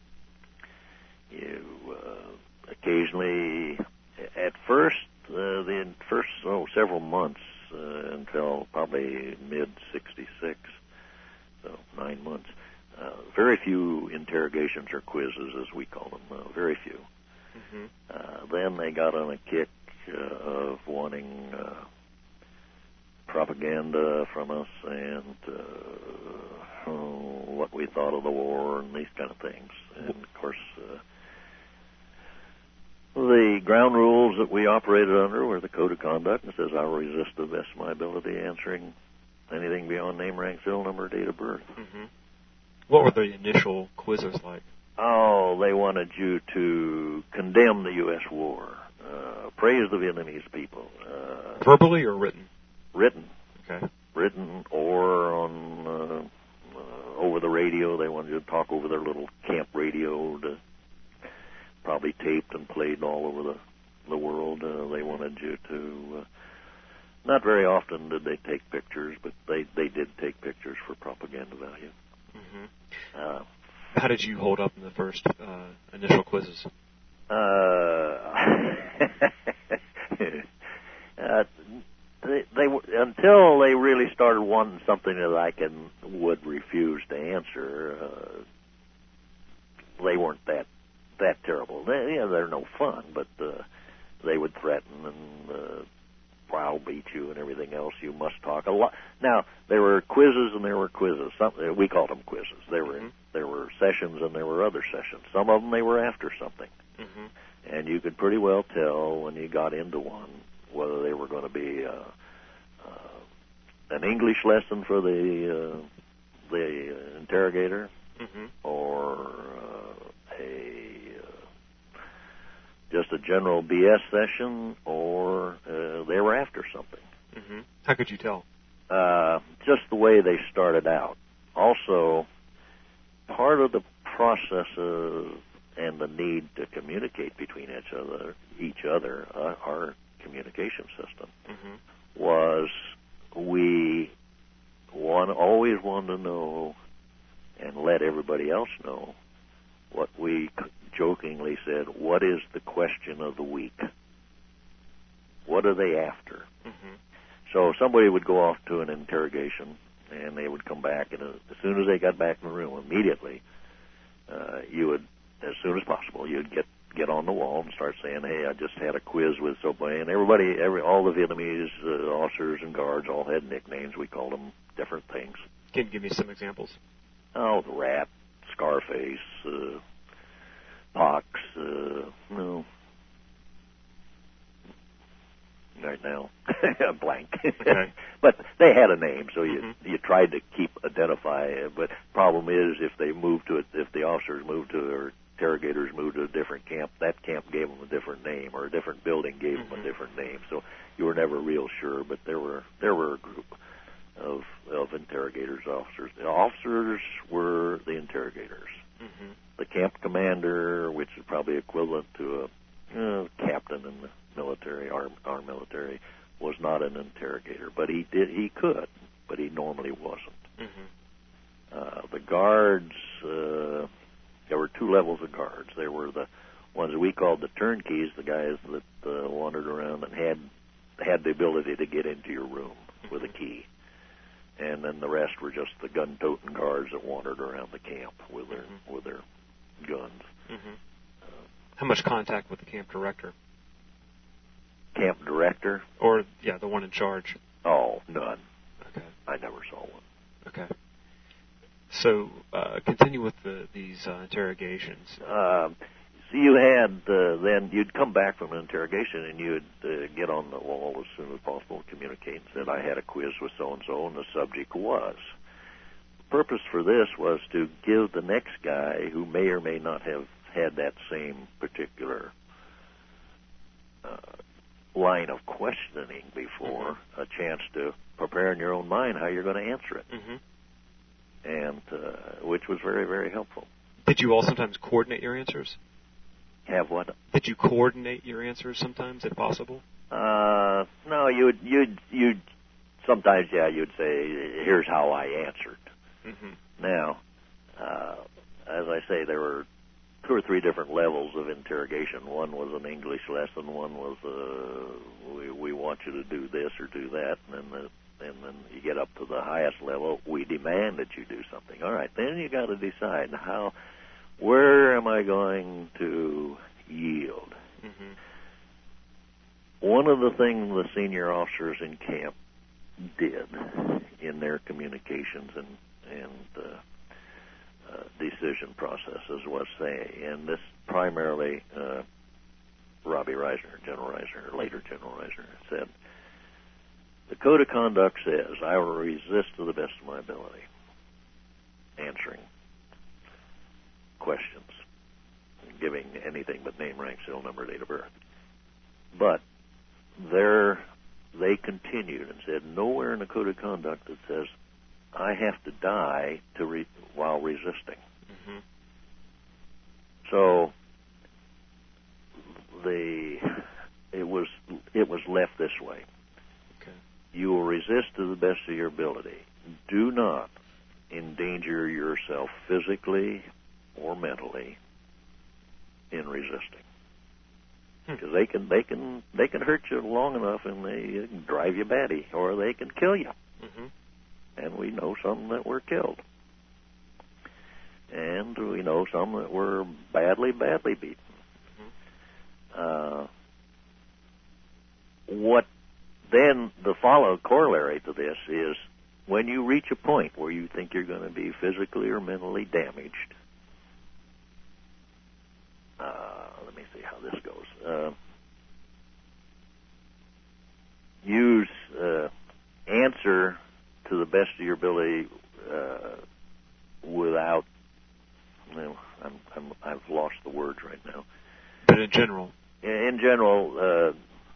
Speaker 2: You uh, occasionally, at first, uh, the first oh, several months uh, until probably mid sixty-six, so nine months, uh, very few interrogations or quizzes, as we call them, uh, very few.
Speaker 1: Mm-hmm.
Speaker 2: Uh, then they got on a kick uh, of wanting uh, propaganda from us and uh, oh, what we thought of the war and these kind of things. And, of course, uh, the ground rules that we operated under were the Code of Conduct. It says, I will resist to the best of my ability answering anything beyond name, rank, serial number, date of birth.
Speaker 1: Mm-hmm. What were the initial quizzes like?
Speaker 2: Oh, they wanted you to condemn the U S war, uh, praise the Vietnamese people. Uh,
Speaker 1: Verbally or written?
Speaker 2: Written.
Speaker 1: Okay.
Speaker 2: Written or on uh, uh, over the radio. They wanted you to talk over their little camp radio, to, probably taped and played all over the, the world. Uh, they wanted you to... Uh, not very often did they take pictures, but they, they did take pictures for propaganda value.
Speaker 1: Mm-hmm.
Speaker 2: Uh,
Speaker 1: How did you hold up in the first uh, initial quizzes?
Speaker 2: Uh, uh, they, they until they really started wanting something that I can would refuse to answer. Uh, they weren't that that terrible. They, yeah, they're no fun, but uh, they would threaten and uh, browbeat you and everything else. You must talk a lot. Now there were quizzes and there were quizzes. Some, we called them quizzes. There were mm-hmm. there were sessions and there were other sessions. Some of them they were after something, mm-hmm. and you could pretty well tell when you got into one whether they were going to be uh, uh, an English lesson for the uh, the uh, interrogator, mm-hmm. or uh, a uh, just a general B S session, or uh, they were after something.
Speaker 1: Mm-hmm. How could you tell?
Speaker 2: Uh, just the way they started out. Also, part of the processes and the need to communicate between each other, each other, uh, our communication system, mm-hmm. was we want, always want to know and let everybody else know what we jokingly said, what is the question of the week? What are they after?
Speaker 1: Mm-hmm.
Speaker 2: So somebody would go off to an interrogation, and they would come back, and as soon as they got back in the room, immediately, uh, you would, as soon as possible, you'd get get on the wall and start saying, hey, I just had a quiz with somebody, and everybody, every all the Vietnamese uh, officers and guards all had nicknames. We called them different things.
Speaker 1: Can you give me some examples?
Speaker 2: Oh, the Rat, Scarface, uh, Pox, uh, no, right now, blank.
Speaker 1: Okay.
Speaker 2: But they had a name, so you
Speaker 1: mm-hmm.
Speaker 2: you tried to keep identify it. But problem is, if they moved to it, if the officers moved to or interrogators moved to a different camp, that camp gave them a different name, or a different building gave
Speaker 1: mm-hmm.
Speaker 2: them a different name. So you were never real sure. But there were there were a group of of interrogators, officers. The officers were the interrogators.
Speaker 1: Mm-hmm.
Speaker 2: The camp commander, which is probably equivalent to a uh, captain in the military, our our military, was not an interrogator, but he did he could, but he normally wasn't.
Speaker 1: Mm-hmm.
Speaker 2: Uh, the guards, uh, there were two levels of guards. There were the ones we called the turnkeys, the guys that uh, wandered around and had had the ability to get into your room mm-hmm. with a key. And then the rest were just the gun-toting guards that wandered around the camp with their mm-hmm. with their guns.
Speaker 1: Mm-hmm. Uh, How much contact with the camp director?
Speaker 2: Camp director?
Speaker 1: Or, yeah, the one in charge.
Speaker 2: Oh, none.
Speaker 1: Okay.
Speaker 2: I never saw one.
Speaker 1: Okay. So, uh, continue with the, these uh, interrogations.
Speaker 2: Uh, so you had, uh, then you'd come back from an interrogation and you'd uh, get on the wall as soon as possible, communicate, and said, I had a quiz with so-and-so, and the subject was. The purpose for this was to give the next guy, who may or may not have had that same particular uh, line of questioning before, mm-hmm. a chance to prepare in your own mind how you're going to answer it,
Speaker 1: mm-hmm.
Speaker 2: and uh, which was very, very helpful.
Speaker 1: Did you all sometimes coordinate your answers?
Speaker 2: Have what?
Speaker 1: Did you coordinate your answers sometimes, if possible?
Speaker 2: Uh, no, you'd, you'd, you'd, sometimes, yeah, you'd say, here's how I answered.
Speaker 1: Mm-hmm.
Speaker 2: Now, uh, as I say, there were two or three different levels of interrogation. One was an English lesson, one was, uh, we, we want you to do this or do that, and then the, and then you get up to the highest level, we demand that you do something. All right, then you got to decide how, where am I going to yield?
Speaker 1: Mm-hmm.
Speaker 2: One of the things the senior officers in camp did in their communications and, and uh, uh, decision processes was say, and this primarily uh, Robbie Reisner, General Reisner, later General Reisner, said, the Code of Conduct says, I will resist to the best of my ability answering questions, giving anything but name, rank, serial number, date of birth. But there, they continued and said, nowhere in the Code of Conduct that says I have to die to re- while resisting.
Speaker 1: Mm-hmm.
Speaker 2: So the it was it was left this way.
Speaker 1: Okay.
Speaker 2: You will resist to the best of your ability. Do not endanger yourself physically or mentally in resisting, because they can they can they can hurt you long enough, and they can drive you batty, or they can kill you.
Speaker 1: Mm-hmm. And
Speaker 2: we know some that were killed, and we know some that were badly badly beaten. Mm-hmm. Uh, what then the follow corollary to this is, when you reach a point where you think you're going to be physically or mentally damaged, Uh, let me see how this goes. Uh, use uh, answer to the best of your ability uh, without. Well, I'm, I'm, I've lost the words right now.
Speaker 1: But in general,
Speaker 2: in, in general, uh,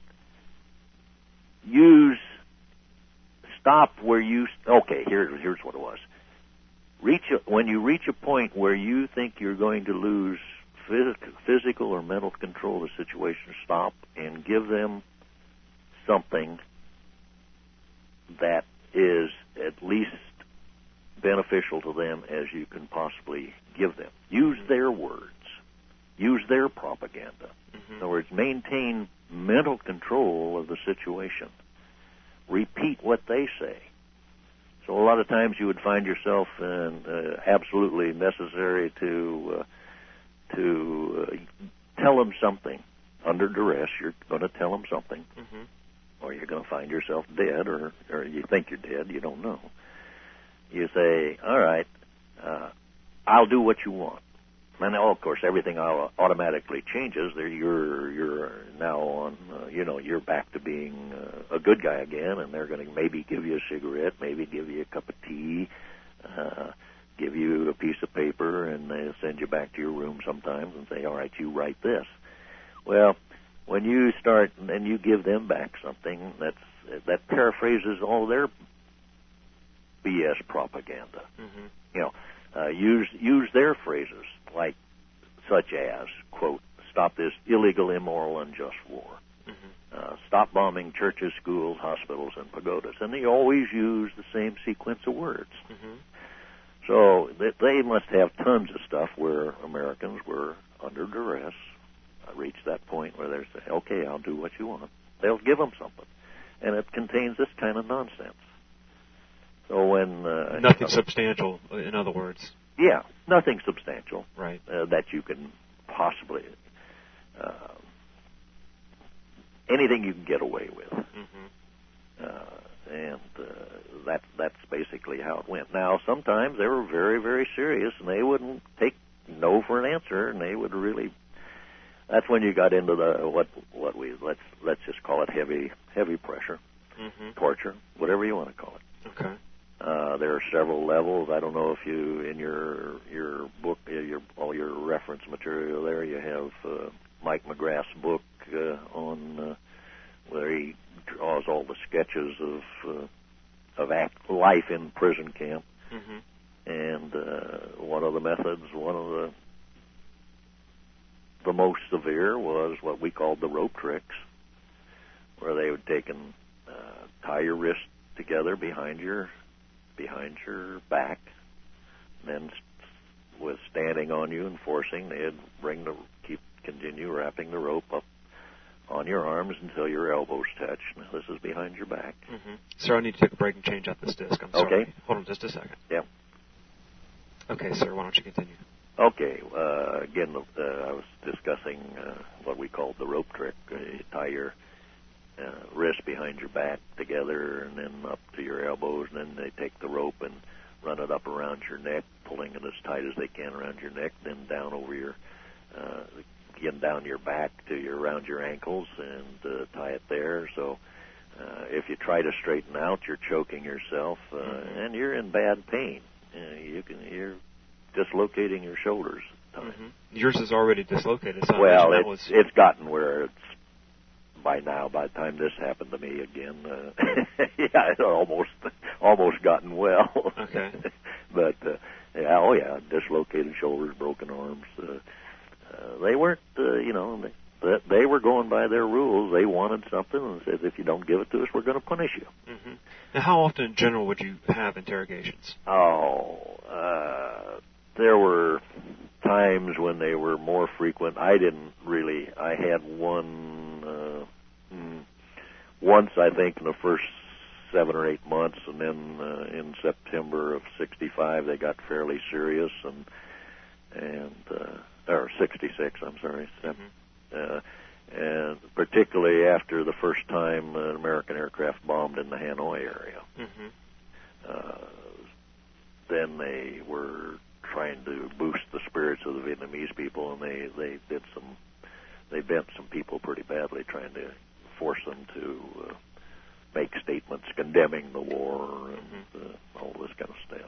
Speaker 2: use stop where you. Okay, here, here's what it was. Reach a, when you reach a point where you think you're going to lose physical or mental control of the situation, stop and give them something that is at least beneficial to them as you can possibly give them. Use their words. Use their propaganda. Mm-hmm. In other words, maintain mental control of the situation. Repeat what they say. So a lot of times you would find yourself in uh, absolutely necessary to uh, to uh, tell them something under duress. You're going to tell them something, mm-hmm. or you're going to find yourself dead, or or you think you're dead. You don't know. You say, "All right, uh, I'll do what you want." And oh, of course, everything automatically changes. There, you're you're now on. Uh, you know, you're back to being uh, a good guy again, and they're going to maybe give you a cigarette, maybe give you a cup of tea, uh, give you a piece of paper, and they send you back to your room sometimes and say, "All right, you write this." Well, when you start and you give them back something that's that paraphrases all their B S propaganda, mm-hmm. you know, uh, use use their phrases. Like, such as, quote, "Stop this illegal, immoral, unjust war." Mm-hmm. Uh, "Stop bombing churches, schools, hospitals, and pagodas." And they always use the same sequence of words. Mm-hmm. So they, they must have tons of stuff where Americans were under duress, uh, reached that point where they're saying, "Okay, I'll do what you want." They'll give them something. And it contains this kind of nonsense. So when... Uh,
Speaker 1: Nothing you know, substantial, in other words.
Speaker 2: Yeah, nothing substantial,
Speaker 1: right? Uh,
Speaker 2: that you can possibly uh, anything you can get away with, mm-hmm. uh, and uh, that that's basically how it went. Now, sometimes they were very, very serious, and they wouldn't take no for an answer, and they would really. That's when you got into the what what we let's let's just call it heavy heavy pressure, mm-hmm. torture, whatever you want to call it.
Speaker 1: Okay.
Speaker 2: Uh, there are several levels. I don't know if you, in your your book, your all your reference material there, you have uh, Mike McGrath's book uh, on uh, where he draws all the sketches of uh, of act, life in prison camp. Mm-hmm. And uh, one of the methods, one of the the most severe was what we called the rope tricks, where they would take and uh, tie your wrists together behind your behind your back, and then with standing on you and forcing, they'd bring the keep continue wrapping the rope up on your arms until your elbows touch. Now this is behind your back.
Speaker 1: Mm-hmm. Sir, I need to take a break and change out this disc. I'm sorry.
Speaker 2: Okay.
Speaker 1: Hold on just a second.
Speaker 2: Yeah.
Speaker 1: Okay, sir. Why don't you continue?
Speaker 2: Okay. Uh, again, uh, I was discussing uh, what we called the rope trick. Uh, you tie your Uh, wrist behind your back together and then up to your elbows, and then they take the rope and run it up around your neck, pulling it as tight as they can around your neck, then down over your, uh, again down your back to your around your ankles, and uh, tie it there. So uh, if you try to straighten out, you're choking yourself, uh, mm-hmm. and you're in bad pain. Uh, you can you're dislocating your shoulders.
Speaker 1: Mm-hmm. Yours is already dislocated. So
Speaker 2: well,
Speaker 1: that
Speaker 2: it's,
Speaker 1: was...
Speaker 2: it's gotten where it's. By now, by the time this happened to me again, uh, yeah, it almost almost gotten well.
Speaker 1: Okay.
Speaker 2: But uh, yeah, oh yeah, dislocated shoulders, broken arms. Uh, uh, they weren't, uh, you know, they, they were going by their rules. They wanted something and said, if you don't give it to us, we're going to punish you.
Speaker 1: Mm-hmm. Now, how often in general would you have interrogations?
Speaker 2: Oh, uh, there were times when they were more frequent. I didn't really. I had one uh, once, I think, in the first seven or eight months, and then uh, in September of sixty-five, they got fairly serious, and and uh, or sixty-six, I'm sorry, mm-hmm. uh, and particularly after the first time an American aircraft bombed in the Hanoi area, mm-hmm. uh, then they were trying to boost the spirits of the Vietnamese people, and they, they did some, they bent some people pretty badly, trying to force them to uh, make statements condemning the war and mm-hmm. uh, all this kind of stuff.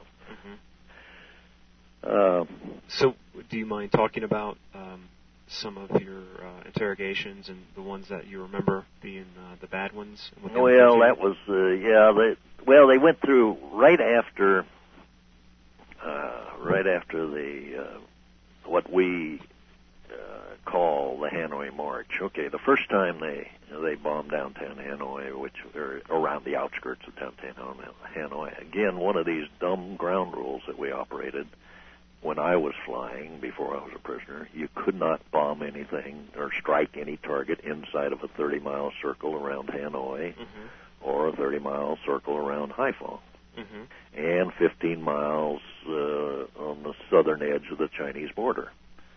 Speaker 2: Mm-hmm. Uh,
Speaker 1: so, do you mind talking about um, some of your uh, interrogations and the ones that you remember being uh, the bad ones?
Speaker 2: Well, that was uh, yeah. They, well, they went through right after. Uh, right after the uh, what we uh, call the Hanoi March. Okay, the first time they they bombed downtown Hanoi, which or around the outskirts of downtown Hanoi. Again, one of these dumb ground rules that we operated when I was flying before I was a prisoner. You could not bomb anything or strike any target inside of a thirty-mile circle around Hanoi, mm-hmm. or a thirty-mile circle around Haiphong, mm-hmm. and fifteen miles uh, on the southern edge of the Chinese border.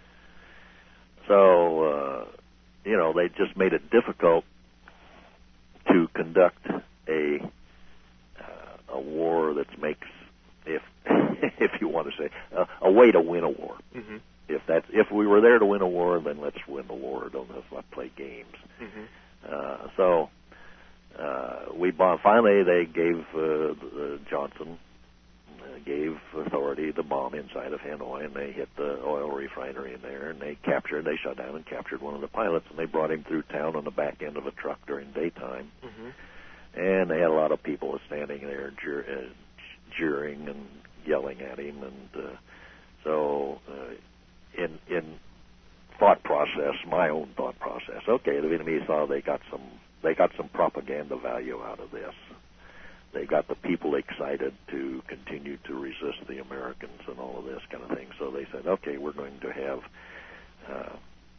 Speaker 2: So, uh, you know, they just made it difficult to conduct a uh, a war that makes, if if you want to say, uh, a way to win a war. Mm-hmm. If that's if we were there to win a war, then let's win the war. Don't let's play games. Mm-hmm. Uh, so uh, we bought, finally they gave uh, uh, Johnson. gave authority to bomb inside of Hanoi, and they hit the oil refinery in there, and they captured, they shot down and captured one of the pilots, and they brought him through town on the back end of a truck during daytime. Mm-hmm. And they had a lot of people standing there jeer, uh, jeering and yelling at him, and uh, so uh, in in thought process, my own thought process, okay, the Vietnamese saw they got some they got some propaganda value out of this. They got the people excited to continue to resist the Americans and all of this kind of thing. So they said, okay, we're going to have uh,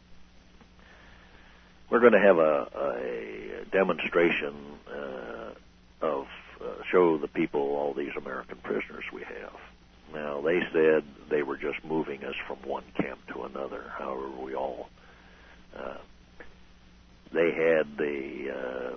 Speaker 2: we're going to have a, a demonstration uh, of uh, show the people all these American prisoners we have. Now they said they were just moving us from one camp to another. However, we all uh, they had the uh,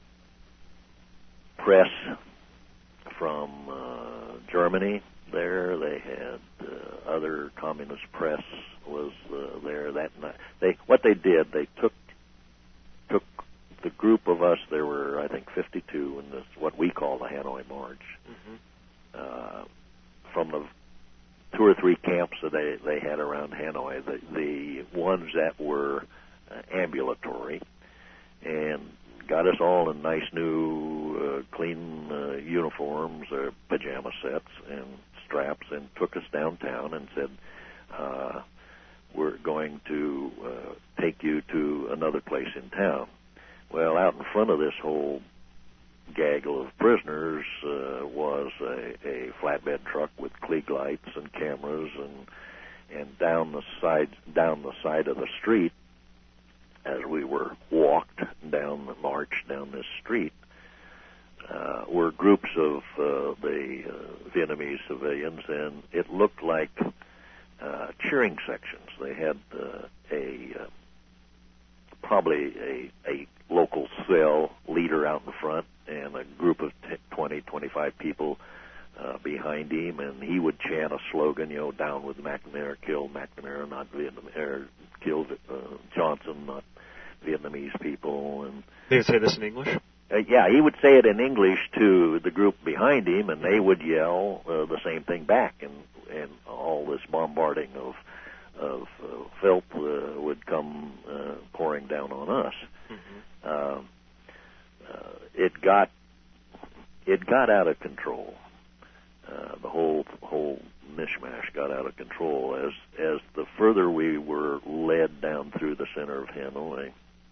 Speaker 2: press from uh, Germany there. They had uh, other communist press was uh, there that night. They what they did they took took the group of us. There were I think fifty-two in this what we call the Hanoi March, mm-hmm. uh, from the two or three camps that they they had around Hanoi. The the ones that were uh, ambulatory and got us all in nice new uh, clean uh, uniforms, or pajama sets and straps, and took us downtown and said, uh, we're going to uh, take you to another place in town. Well, out in front of this whole gaggle of prisoners uh, was a, a flatbed truck with Klieg lights and cameras, and and down the side down the side of the street, as we were walked down the march down this street, uh, were groups of uh, the uh, Vietnamese civilians, and it looked like uh, cheering sections. They had uh, a uh, probably a, a local cell leader out in front, and a group of twenty, twenty-five people uh, behind him, and he would chant a slogan, you know, down with McNamara, kill McNamara, not Vietnam, er, kill uh, Johnson, not Vietnamese people. And
Speaker 1: they would say this in English?
Speaker 2: Uh, yeah, he would say it in English to the group behind him, and they would yell uh, the same thing back, and and all this bombarding of of uh, filth uh, would come uh, pouring down on us. Mm-hmm. Uh, uh, it got it got out of control. Uh, the whole whole mishmash got out of control as as the further we were led down through the center of Hanoi,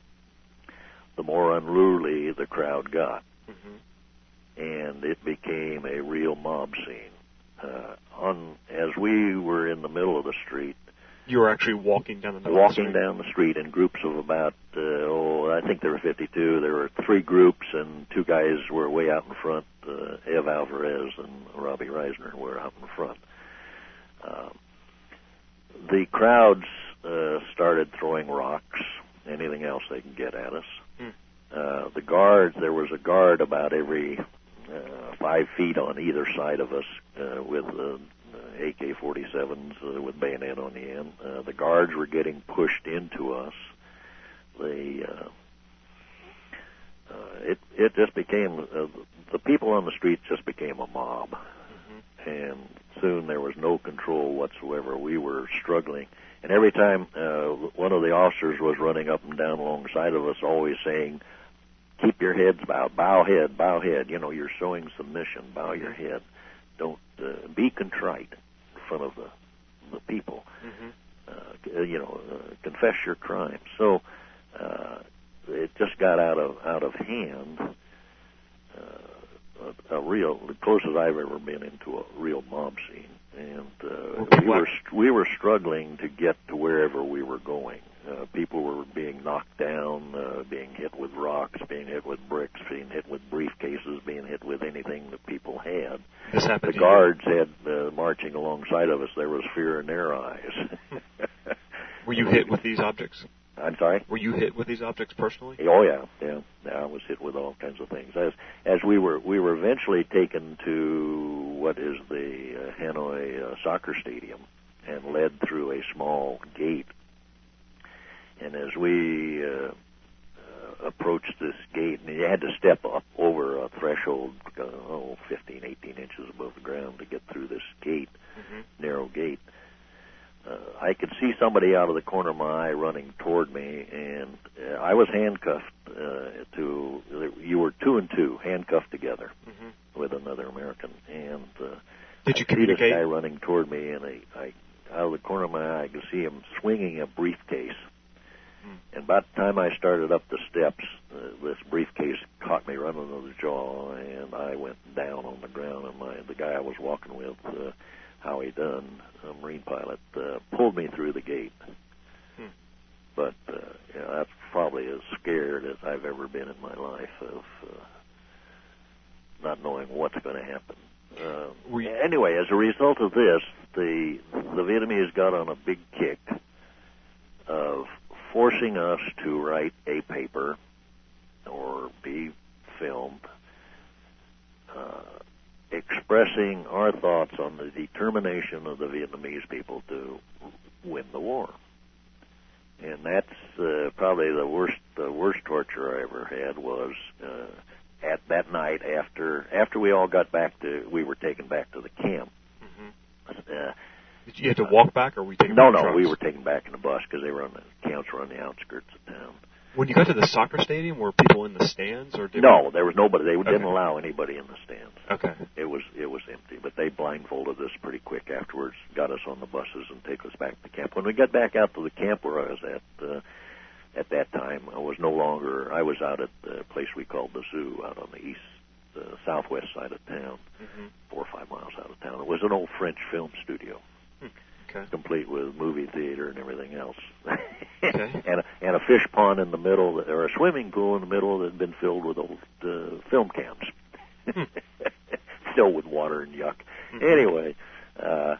Speaker 2: the more unruly the crowd got, mm-hmm. and it became a real mob scene. Uh, on as we were in the middle of the street,
Speaker 1: you were actually walking down the middle
Speaker 2: walking
Speaker 1: of the street.
Speaker 2: down the street in groups of about uh, oh, I think there were fifty-two. There were three groups, and two guys were way out in front. Uh, Ev Alvarez and Robbie Reisner were out in front. Uh, the crowds uh, started throwing rocks, anything else they can get at us. Hmm. Uh, the guards, there was a guard about every uh, five feet on either side of us uh, with uh, A K forty-sevens uh, with bayonet on the end. Uh, the guards were getting pushed into us. The uh, uh, it it just became uh, the people on the streets just became a mob, mm-hmm. and soon there was no control whatsoever. We were struggling, and every time uh, one of the officers was running up and down alongside of us, always saying, "Keep your heads bowed, bow head, bow head. You know, you're showing submission. Bow your head. Don't uh, be contrite in front of the the people. Mm-hmm. Uh, uh, you know, uh, confess your crimes. So uh, it just got out of out of hand. Uh, a, a real, the closest I've ever been into a real mob scene, and uh, we were we were struggling to get to wherever we were going. Uh, people were being knocked down, uh, being hit with rocks, being hit with bricks, being hit with briefcases, being hit with anything that people had.
Speaker 1: This happened
Speaker 2: the
Speaker 1: to
Speaker 2: guards
Speaker 1: you?
Speaker 2: had uh, marching alongside of us. There was fear in their eyes.
Speaker 1: Were you hit with these objects?
Speaker 2: I'm sorry?
Speaker 1: Were you hit with these objects personally?
Speaker 2: Oh yeah, yeah. yeah I was hit with all kinds of things. As as we were we were eventually taken to what is the uh, Hanoi uh, soccer stadium and led through a small gate. And as we uh, uh, approached this gate, and you had to step up over a threshold, uh, oh, fifteen, eighteen inches above the ground to get through this gate, mm-hmm. narrow gate. Uh, I could see somebody out of the corner of my eye running toward me, and uh, I was handcuffed uh, to, you were two and two, handcuffed together mm-hmm. with another American. And uh,
Speaker 1: Did you
Speaker 2: I
Speaker 1: communicate?
Speaker 2: see this guy running toward me, and I, I, out of the corner of my eye, I could see him swinging a briefcase. Mm. And by the time I started up the steps, uh, this briefcase caught me right under the jaw, and I went down on the ground, and my, the guy I was walking with, uh, Howie Dunn, a Marine pilot, uh, pulled me through the gate. Hmm. But uh, you know, that's probably as scared as I've ever been in my life of uh, not knowing what's going to happen. Uh, you... Anyway, as a result of this, the the Vietnamese got on a big kick of forcing us to write a paper or be filmed uh, expressing our thoughts on the determination of the Vietnamese people to win the war. And that's uh, probably the worst the worst torture I ever had was uh, at that night after after we all got back to, we were taken back to the camp. Mm-hmm. Uh,
Speaker 1: Did you have to walk back, or were you taken
Speaker 2: No,
Speaker 1: back
Speaker 2: no,
Speaker 1: trucks?
Speaker 2: we were taken back in a bus because they were on the camps were on the outskirts of town.
Speaker 1: When you got to the soccer stadium, were people in the stands, or did
Speaker 2: no?
Speaker 1: we...
Speaker 2: There was nobody. They didn't
Speaker 1: okay.
Speaker 2: allow anybody in the stands.
Speaker 1: Okay.
Speaker 2: It was it was empty, but they blindfolded us pretty quick afterwards, got us on the buses, and take us back to camp. When we got back out to the camp where I was at uh, at that time, I was no longer. I was out at the place we called the Zoo, out on the east, uh, southwest side of town, mm-hmm. four or five miles out of town. It was an old French film studio.
Speaker 1: Okay.
Speaker 2: Complete with movie theater and everything else.
Speaker 1: Okay.
Speaker 2: and, a, and a fish pond in the middle, or a swimming pool in the middle that had been filled with old uh, film cams. Hmm. Filled with water and yuck. Mm-hmm. Anyway, uh,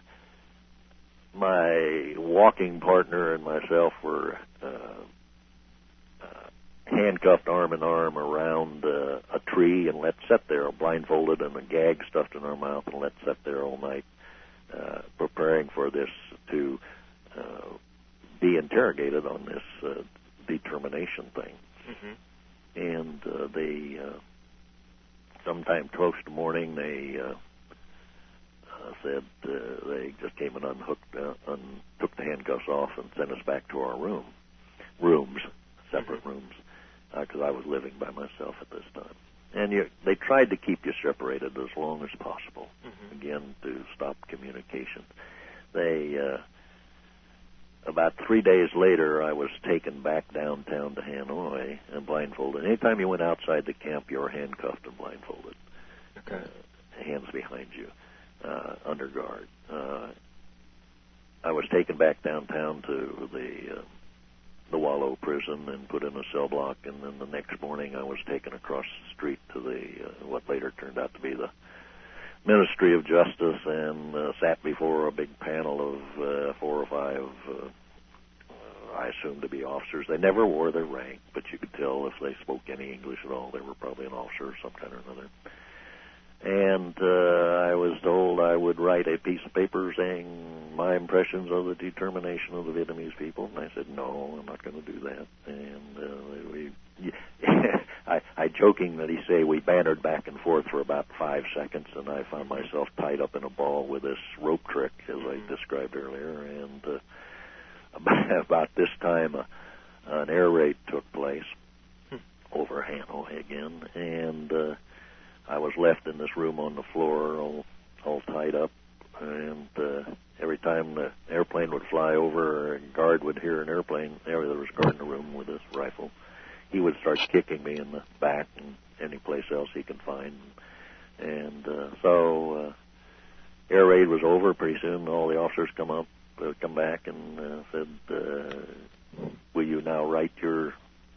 Speaker 2: my walking partner and myself were uh, uh, handcuffed arm in arm around uh, a tree and let sit there, blindfolded and a gag stuffed in our mouth, and let sit there all night. Uh, preparing for this to uh, be interrogated on this uh, determination thing. Mm-hmm. And uh, they, uh, sometime close to morning, they uh, uh, said uh, they just came and unhooked, uh, un- took the handcuffs off and sent us back to our room, rooms, separate mm-hmm. rooms, because uh, I was living by myself at this time. And you, they tried to keep you separated as long as possible, mm-hmm. again, to stop communication. They, uh, about three days later, I was taken back downtown to Hanoi and blindfolded. Anytime you went outside the camp, you were handcuffed and blindfolded.
Speaker 1: Okay.
Speaker 2: Uh, hands behind you, uh, under guard. Uh, I was taken back downtown to the... Uh, the Wallow prison and put in a cell block, and then the next morning I was taken across the street to the uh, what later turned out to be the Ministry of Justice, and uh, sat before a big panel of uh, four or five, uh, I assume to be officers. They never wore their rank, but you could tell if they spoke any English at all, they were probably an officer of some kind or another. And uh, I was told I would write a piece of paper saying my impressions of the determination of the Vietnamese people. And I said, no, I'm not going to do that. And uh, we, I, I jokingly say we bantered back and forth for about five seconds, and I found myself tied up in a ball with this rope trick, as I described earlier. And uh, about, about this time, uh, an air raid took place over Hanoi again, and... Uh, I was left in this room on the floor, all, all tied up, and uh, every time the airplane would fly over or a guard would hear an airplane, there was a guard in the room with his rifle, he would start kicking me in the back and any place else he could find. And uh, so uh, air raid was over. Pretty soon all the officers come up, uh, come back and uh, said, uh, will you now write your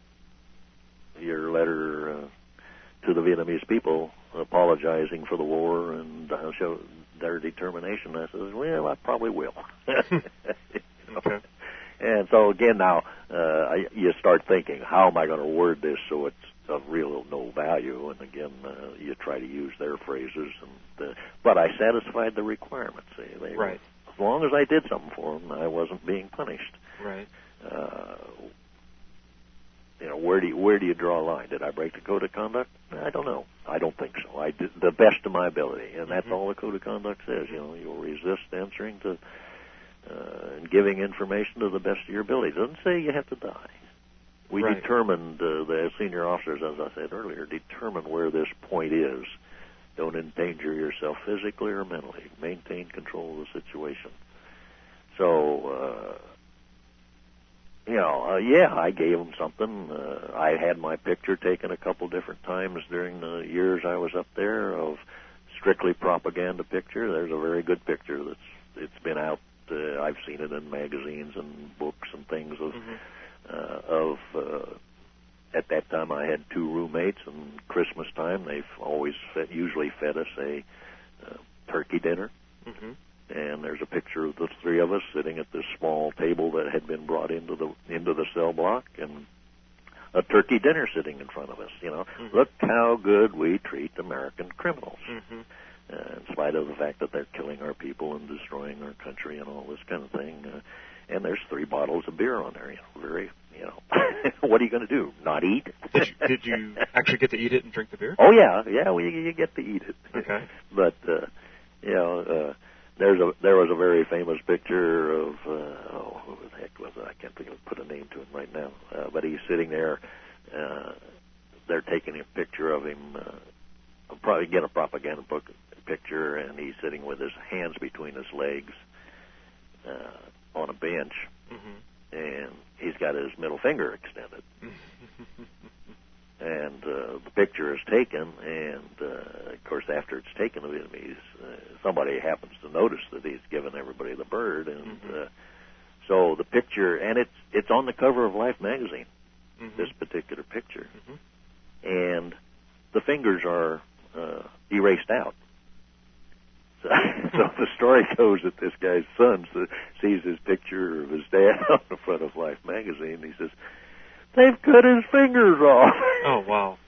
Speaker 2: your letter uh, to the Vietnamese people apologizing for the war and uh, show their determination? I said, well, I probably will. You know?
Speaker 1: Okay.
Speaker 2: And so again now, uh, you start thinking, how am I going to word this so it's of real no value? And again, uh, you try to use their phrases. And uh, but I satisfied the requirements. See, they,
Speaker 1: right.
Speaker 2: As long as I did something for them, I wasn't being punished.
Speaker 1: Right.
Speaker 2: Uh, you know, where do you, where do you draw a line? Did I break the code of conduct? I don't know. I don't think so. I did the best of my ability, and that's mm-hmm. all the code of conduct says. You know, you'll resist answering to uh, and giving information to the best of your ability. It doesn't say you have to die. We
Speaker 1: right.
Speaker 2: determined, uh, the senior officers, as I said earlier, determine where this point is. Don't endanger yourself physically or mentally. Maintain control of the situation. So, uh, you know, uh, yeah, I gave them something. Uh, I had my picture taken a couple different times during the years I was up there of strictly propaganda picture. There's a very good picture that's it's been out. Uh, I've seen it in magazines and books and things of mm-hmm. uh, of. Uh, at that time, I had two roommates, and Christmas time they've always fed, usually fed us a uh, turkey dinner. Mm-hmm. And there's a picture of the three of us sitting at this small table that had been brought into the into the cell block, and a turkey dinner sitting in front of us. You know, mm-hmm. Look how good we treat American criminals, mm-hmm. uh, in spite of the fact that they're killing our people and destroying our country and all this kind of thing. Uh, and there's three bottles of beer on there. You know, very, you know, what are you going to do? Not eat?
Speaker 1: Did you, did you actually get to eat it and drink the beer?
Speaker 2: Oh yeah, yeah, well, you, you get to eat it.
Speaker 1: Okay,
Speaker 2: but uh, you know. Uh, There's a there was a very famous picture of uh, oh who the heck was it? I can't think of put a name to him right now. Uh, but he's sitting there. Uh, they're taking a picture of him. Uh, probably get a propaganda book picture, and he's sitting with his hands between his legs uh, on a bench, mm-hmm. and he's got his middle finger extended. And uh, the picture is taken, and uh, of course, after it's taken, the Vietnamese, uh, somebody happens to notice that he's given everybody the bird, and mm-hmm. uh, so the picture, and it's it's on the cover of Life magazine, mm-hmm. this particular picture, mm-hmm. and the fingers are uh, erased out. So, so the story goes that this guy's son sees his picture of his dad on the front of Life magazine, and he says, "They've cut his fingers off."
Speaker 1: Oh, wow.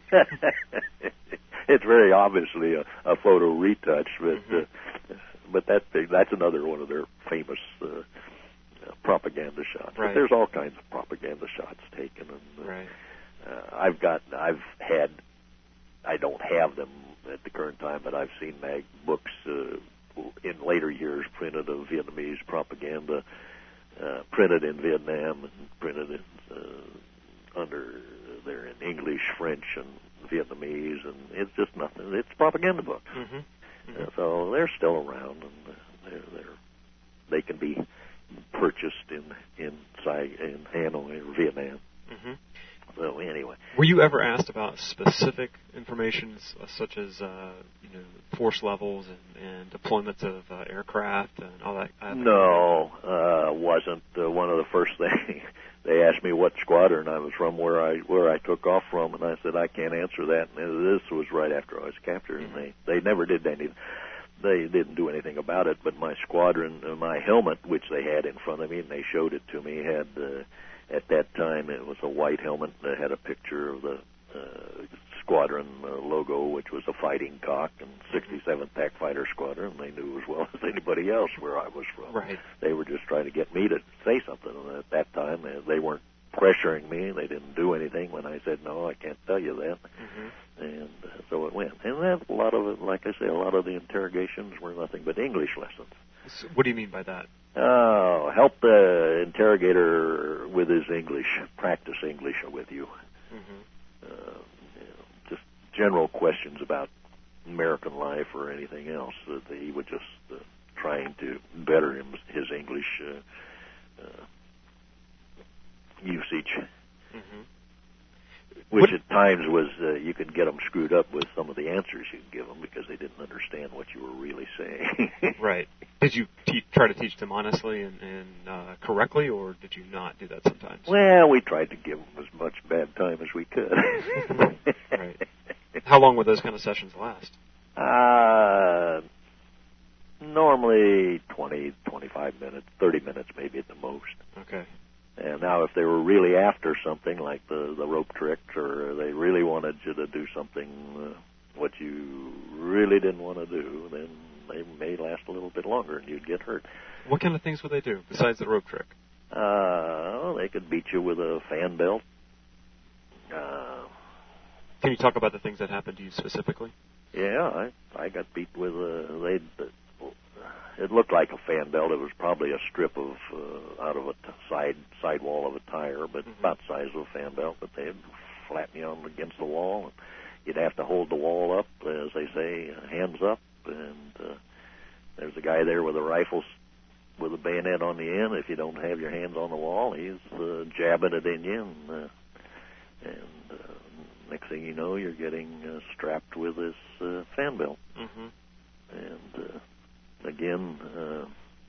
Speaker 2: It's very obviously a, a photo retouch, but
Speaker 1: mm-hmm.
Speaker 2: uh, but that that's another one of their famous uh, uh, propaganda shots.
Speaker 1: Right.
Speaker 2: But there's all kinds of propaganda shots taken, and uh,
Speaker 1: right.
Speaker 2: uh, I've got I've had I don't have them at the current time, but I've seen mag books uh, in later years printed of Vietnamese propaganda, uh, printed in Vietnam and printed in. Uh, under they're in English, French, and Vietnamese, and it's just nothing. It's propaganda books, mm-hmm. Mm-hmm. Uh, so they're still around, and uh, they're, they're they can be purchased in in in Hanoi or Vietnam. Mm-hmm. So anyway,
Speaker 1: were you ever asked about specific information uh, such as uh, you know force levels and, and deployments of uh, aircraft and all that? Uh,
Speaker 2: no, uh, wasn't uh, one of the first things. They asked me what squadron I was from, where I where I took off from, and I said I can't answer that. And this was right after I was captured, and they they never did any, they didn't do anything about it. But my squadron, uh, my helmet, which they had in front of me, and they showed it to me, had uh, at that time it was a white helmet that had a picture of the uh, squadron uh, logo, which was a fighting cock, and sixty-seventh Pac Fighter Squadron. They knew as well as anybody else where I was from.
Speaker 1: Right.
Speaker 2: They were just trying to get me to say something. And at that time, they weren't pressuring me. They didn't do anything when I said, no, I can't tell you that. Mm-hmm. And uh, so it went. And that, a lot of it, like I say, a lot of the interrogations were nothing but English lessons.
Speaker 1: So what do you mean by that?
Speaker 2: Oh, help the interrogator with his English, practice English with you. Mm-hmm. Uh, just general questions about American life or anything else that he would just uh, trying to better him, his English uh, uh, usage.
Speaker 1: Mm-hmm.
Speaker 2: Which
Speaker 1: what,
Speaker 2: at times was, uh, you could get them screwed up with some of the answers you'd give them because they didn't understand what you were really saying.
Speaker 1: Right. Did you te- try to teach them honestly and, and uh, correctly, or did you not do that sometimes?
Speaker 2: Well, we tried to give them as much bad time as we could.
Speaker 1: Right. How long would those kind of sessions last?
Speaker 2: Uh, normally twenty, twenty-five minutes, thirty minutes maybe at the most.
Speaker 1: Okay.
Speaker 2: And now if they were really after something like the, the rope tricks, or they really wanted you to do something, uh, what you really didn't want to do, then they may last a little bit longer and you'd get hurt.
Speaker 1: What kind of things would they do besides the rope trick?
Speaker 2: Uh, they could beat you with a fan belt. Uh,
Speaker 1: Can you talk about the things that happened to you specifically?
Speaker 2: yeah, I I got beat with a, they it looked like a fan belt. It was probably a strip of uh, out of a t- side sidewall of a tire, but mm-hmm. about the size of a fan belt. But they'd flatten you on against the wall, and you'd have to hold the wall up, as they say, hands up. And uh, there's a guy there with a rifle with a bayonet on the end. If you don't have your hands on the wall, he's uh, jabbing it in you, and, uh, and uh, next thing you know, you're getting uh, strapped with this uh, fan belt.
Speaker 1: Mm-hmm.
Speaker 2: And uh, again, uh,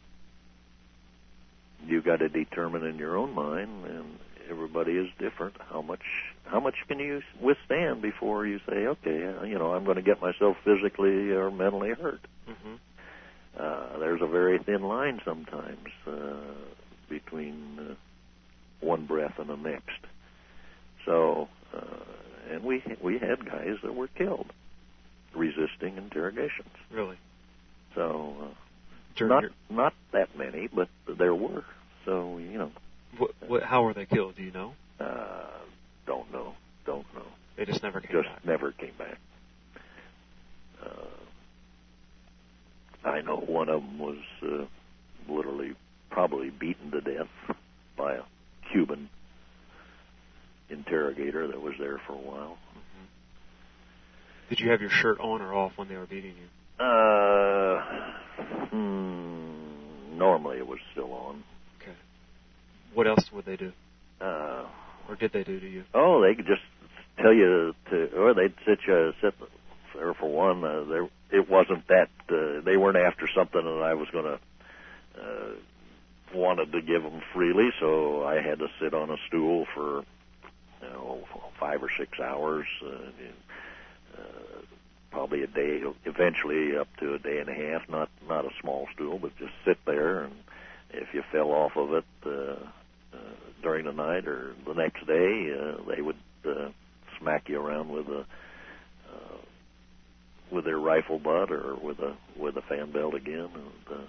Speaker 2: you got to determine in your own mind, and everybody is different. How much, how much can you withstand before you say, okay, you know, I'm going to get myself physically or mentally hurt?
Speaker 1: Mm-hmm.
Speaker 2: Uh, there's a very thin line sometimes uh, between uh, one breath and the next. So, uh, and we we had guys that were killed resisting interrogations.
Speaker 1: Really?
Speaker 2: So, uh,
Speaker 1: During
Speaker 2: not
Speaker 1: your...
Speaker 2: not that many, but there were. So, you know.
Speaker 1: What, what, how were they killed? Do you know?
Speaker 2: Uh, don't know. Don't know.
Speaker 1: They just never came
Speaker 2: just
Speaker 1: back.
Speaker 2: Just never came back. Uh, I know one of them was uh, literally probably beaten to death by a Cuban interrogator that was there for a while.
Speaker 1: Mm-hmm. Did you have your shirt on or off when they were beating you?
Speaker 2: Uh, hmm, normally it was still on.
Speaker 1: Okay. What else would they do?
Speaker 2: Uh,
Speaker 1: or did they do to you?
Speaker 2: Oh, they could just tell you to, or they'd sit you, sit there for one. Uh, there, it wasn't that uh, they weren't after something that I was going to uh, wanted to give them freely, so I had to sit on a stool for you know five or six hours. Uh, uh, Probably a day, eventually up to a day and a half. Not not a small stool, but just sit there, and if you fell off of it uh, uh, during the night or the next day, uh, they would uh, smack you around with a uh, with their rifle butt or with a with a fan belt again. And uh,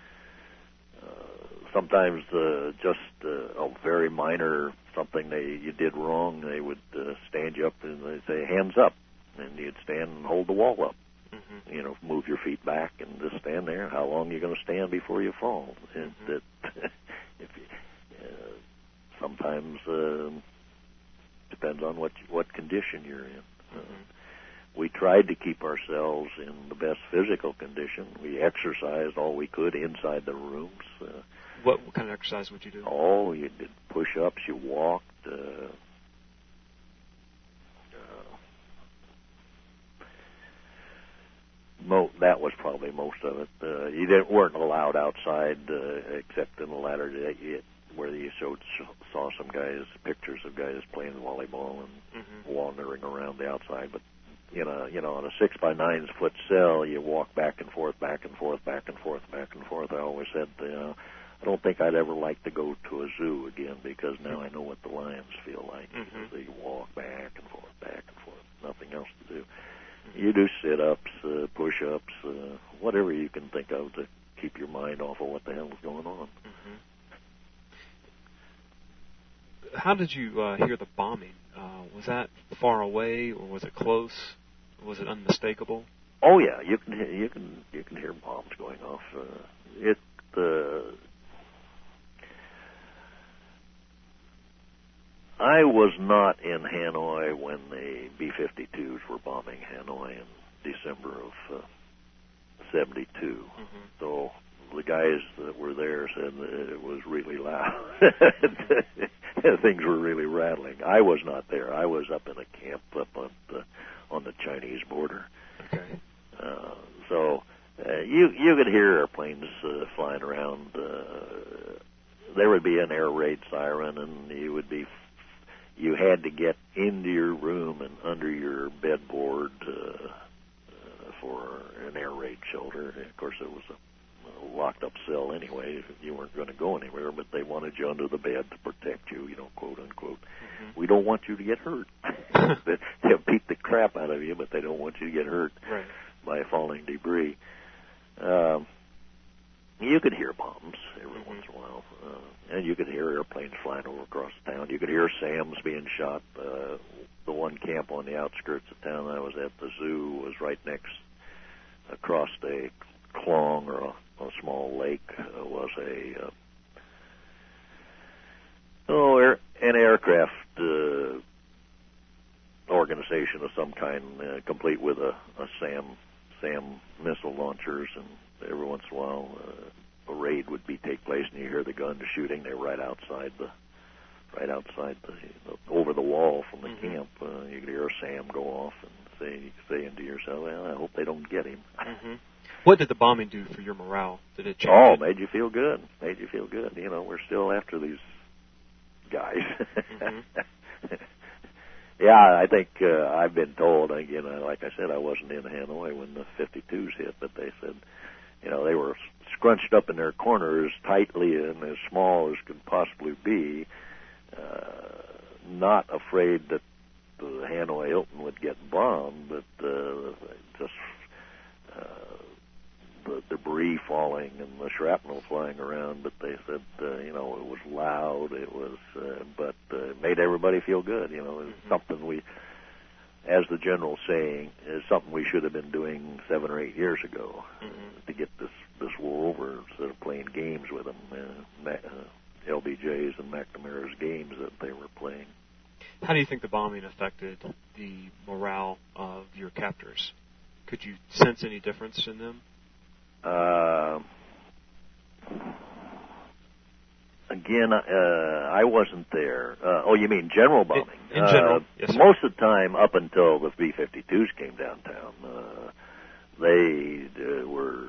Speaker 2: uh, sometimes uh, just uh, a very minor something they you did wrong, they would uh, stand you up and they say hands up. And you'd stand and hold the wall up. Mm-hmm. You know, move your feet back and just stand there. How long are you going to stand before you fall? And mm-hmm. that, if you, uh, sometimes uh, depends on what what condition you're in. Mm-hmm. Uh, we tried to keep ourselves in the best physical condition. We exercised all we could inside the rooms. Uh,
Speaker 1: what, what kind of exercise would you do?
Speaker 2: Oh, you did push-ups. You walked. Uh, Mo- that was probably most of it. Uh, you didn't, weren't allowed outside uh, except in the latter day where you showed, saw some guys, pictures of guys playing volleyball and mm-hmm. wandering around the outside. But you know, you know, on a six by nine foot cell, you walk back and forth, back and forth, back and forth, back and forth. I always said, you know, I don't think I'd ever like to go to a zoo again because now I know what the lions feel like. Mm-hmm. They walk back and forth, back and forth, nothing else to do. You do sit-ups, uh, push-ups, uh, whatever you can think of to keep your mind off of what the hell is going on.
Speaker 1: Mm-hmm. How did you uh, hear the bombing? Uh, was that far away, or was it close? Was it unmistakable?
Speaker 2: Oh yeah, you can you can you can hear bombs going off. Uh, it. Uh, I was not in Hanoi when the B fifty-twos were bombing Hanoi in December of uh, seventy-two. Mm-hmm. So the guys that were there said that it was really loud. Things were really rattling. I was not there. I was up in a camp up on the, on the Chinese border.
Speaker 1: Okay.
Speaker 2: Uh, so uh, you you could hear airplanes uh, flying around. Uh, there would be an air raid siren, and you would be you had to get into your room and under your bedboard uh, uh, for an air raid shelter. Of course, it was a locked up cell anyway. You weren't going to go anywhere, but they wanted you under the bed to protect you, you know, quote unquote. Mm-hmm. We don't want you to get hurt. They'll beat the crap out of you, but they don't want you to get hurt
Speaker 1: right. by
Speaker 2: falling debris. Um, you could hear bombs every
Speaker 1: mm-hmm.
Speaker 2: once in a while, uh, and you could hear airplanes flying over across town. You could hear SAMs being shot. Uh, the one camp on the outskirts of town I was at, the zoo, was right next across a clong or a a small lake uh, was a uh, oh air, an aircraft uh, organization of some kind, uh, complete with a, a SAM SAM missile launchers, and every once in a while uh, a raid would be take place, and you hear the guns shooting. They're right outside the right outside the, the over the wall from the mm-hmm. camp. Uh, you could hear a SAM go off, and say saying to yourself, "Well, I hope they don't get him."
Speaker 1: Mm-hmm. What did the bombing do for your morale? Did it change?
Speaker 2: Oh,
Speaker 1: it?
Speaker 2: made you feel good. Made you feel good. You know, we're still after these guys. Mm-hmm. Yeah, I think uh, I've been told, again, like I said, I wasn't in Hanoi when the fifty-twos hit, but they said, you know, they were scrunched up in their corners tightly and as small as could possibly be, uh, not afraid that the Hanoi Hilton would get bombed, but uh, just... Uh, the debris falling and the shrapnel flying around, but they said, uh, you know, it was loud, it was, uh, but uh, it made everybody feel good, you know, it's mm-hmm. something we, as the general's saying, is something we should have been doing seven or eight years ago mm-hmm. to get this, this war over instead of playing games with them, uh, uh, L B J's and McNamara's games that they were playing.
Speaker 1: How do you think the bombing affected the morale of your captors? Could you sense any difference in them?
Speaker 2: Uh, again, uh, I wasn't there. Uh, oh, you mean general bombing?
Speaker 1: In, in general,
Speaker 2: uh,
Speaker 1: yes, sir.
Speaker 2: Most of the time, up until the B fifty-twos came downtown, uh, they uh, were...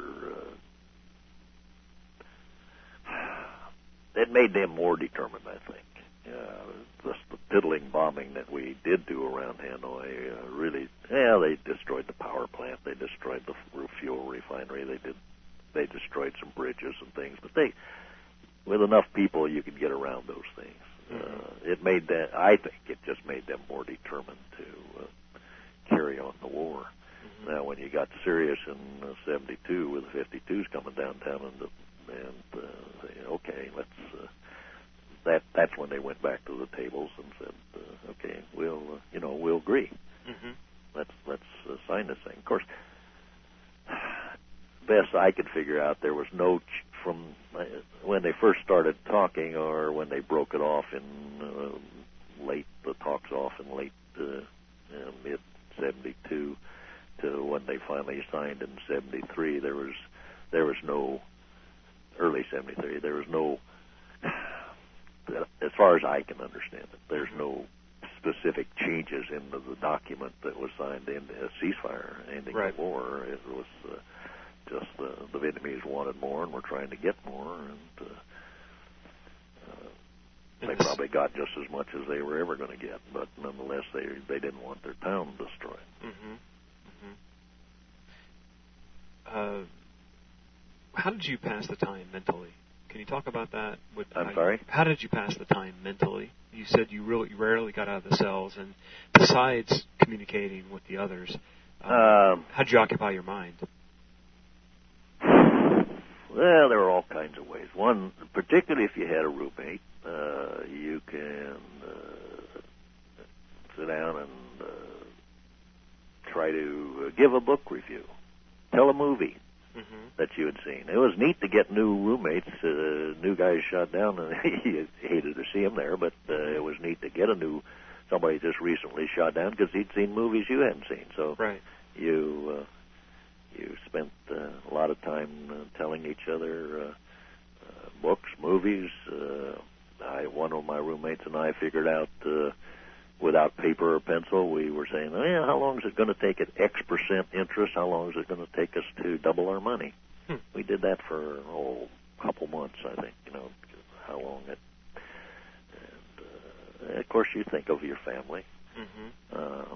Speaker 2: Uh, it made them more determined, I think. Uh, just the piddling bombing that we did do around Hanoi uh, really, yeah, they destroyed the power plant, they destroyed the fuel refinery, they did, they destroyed some bridges and things, but they, with enough people, you could get around those things. Mm-hmm. Uh, it made that, I think, it just made them more determined to uh, carry on the war. Mm-hmm. Now, when you got serious in uh, seventy-two with the fifty-twos coming downtown, and, the, and uh, okay, let's. Uh, That that's when they went back to the tables and said, uh, "Okay, we'll uh, you know we'll agree. Mm-hmm. Let's let's uh, sign this thing." Of course, best I could figure out, there was no ch- from uh, when they first started talking, or when they broke it off in uh, late the talks off in late uh, uh, mid seventy-two to when they finally signed in seventy-three. There was there was no early seventy-three. There was no. As far as I can understand it, there's no specific changes in the, the document that was signed in a ceasefire ending right. the war. It was uh, just uh, the Vietnamese wanted more, and were trying to get more, and uh, uh, they probably got just as much as they were ever going to get. But nonetheless, they they didn't want their town destroyed.
Speaker 1: Mm-hmm. Mm-hmm. Uh, how did you pass the time mentally? Can you talk about that? With,
Speaker 2: I'm
Speaker 1: how
Speaker 2: sorry?
Speaker 1: You, how did you pass the time mentally? You said you really you rarely got out of the cells, and besides communicating with the others, um, um, how did you occupy your mind?
Speaker 2: Well, there were all kinds of ways. One, particularly if you had a roommate, uh, you can uh, sit down and uh, try to uh, give a book review, tell a movie. Mm-hmm. That you had seen. It was neat to get new roommates, uh, new guys shot down, and he hated to see them there, but uh, it was neat to get a new, somebody just recently shot down because he'd seen movies you hadn't seen. So
Speaker 1: right.
Speaker 2: you uh, you spent uh, a lot of time uh, telling each other uh, uh, books, movies. Uh, I, one of my roommates and I figured out, uh, without paper or pencil, we were saying, oh, yeah, how long is it going to take at X percent interest? How long is it going to take us to double our money? Hmm. We did that for, oh, a couple months, I think, you know, how long it... And, uh, of course, you think of your family. Mm-hmm. Uh,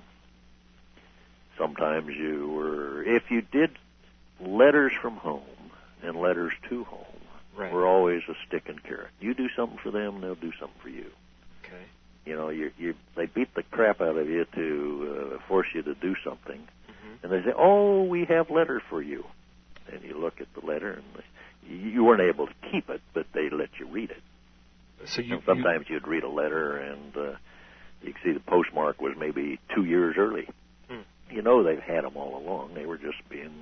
Speaker 2: sometimes you were... If you did letters from home and letters to home, right, were always a stick and carrot. You do something for them, they'll do something for you.
Speaker 1: Okay.
Speaker 2: You know, you, you, they beat the crap out of you to uh, force you to do something. Mm-hmm. And they say, oh, we have letters for you. And you look at the letter, and they, you weren't able to keep it, but they let you read it.
Speaker 1: So you,
Speaker 2: and sometimes you, you'd read a letter, and uh, you could see the postmark was maybe two years early. Hmm. You know they've had them all along. They were just being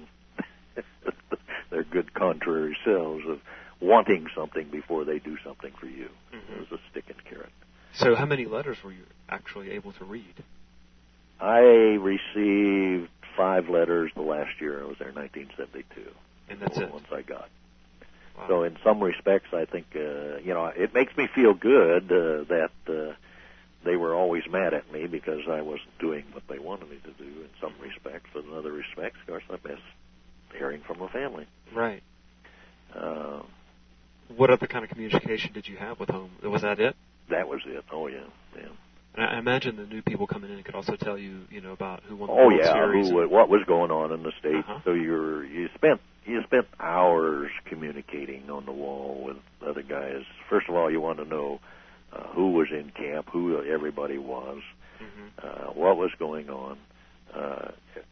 Speaker 2: their good contrary selves of wanting something before they do something for you. Mm-hmm. It was a stick and carrot.
Speaker 1: So how many letters were you actually able to read?
Speaker 2: I received five letters the last year I was there, in nineteen seventy-two.
Speaker 1: And that's
Speaker 2: the
Speaker 1: it?
Speaker 2: ones I got.
Speaker 1: Wow.
Speaker 2: So in some respects, I think, uh, you know, it makes me feel good uh, that uh, they were always mad at me because I wasn't doing what they wanted me to do in some respects. But in other respects, of course, I miss hearing from a family.
Speaker 1: Right.
Speaker 2: Uh,
Speaker 1: what other kind of communication did you have with home? Was that it?
Speaker 2: That was it. Oh, yeah, yeah.
Speaker 1: And I imagine the new people coming in could also tell you, you know, about who won the
Speaker 2: oh,
Speaker 1: World
Speaker 2: yeah,
Speaker 1: Series.
Speaker 2: Who,
Speaker 1: and...
Speaker 2: what was going on in the States.
Speaker 1: Uh-huh.
Speaker 2: So you're you spent you spent hours communicating on the wall with other guys. First of all, you want to know uh, who was in camp, who everybody was, mm-hmm. uh, what was going on. Uh,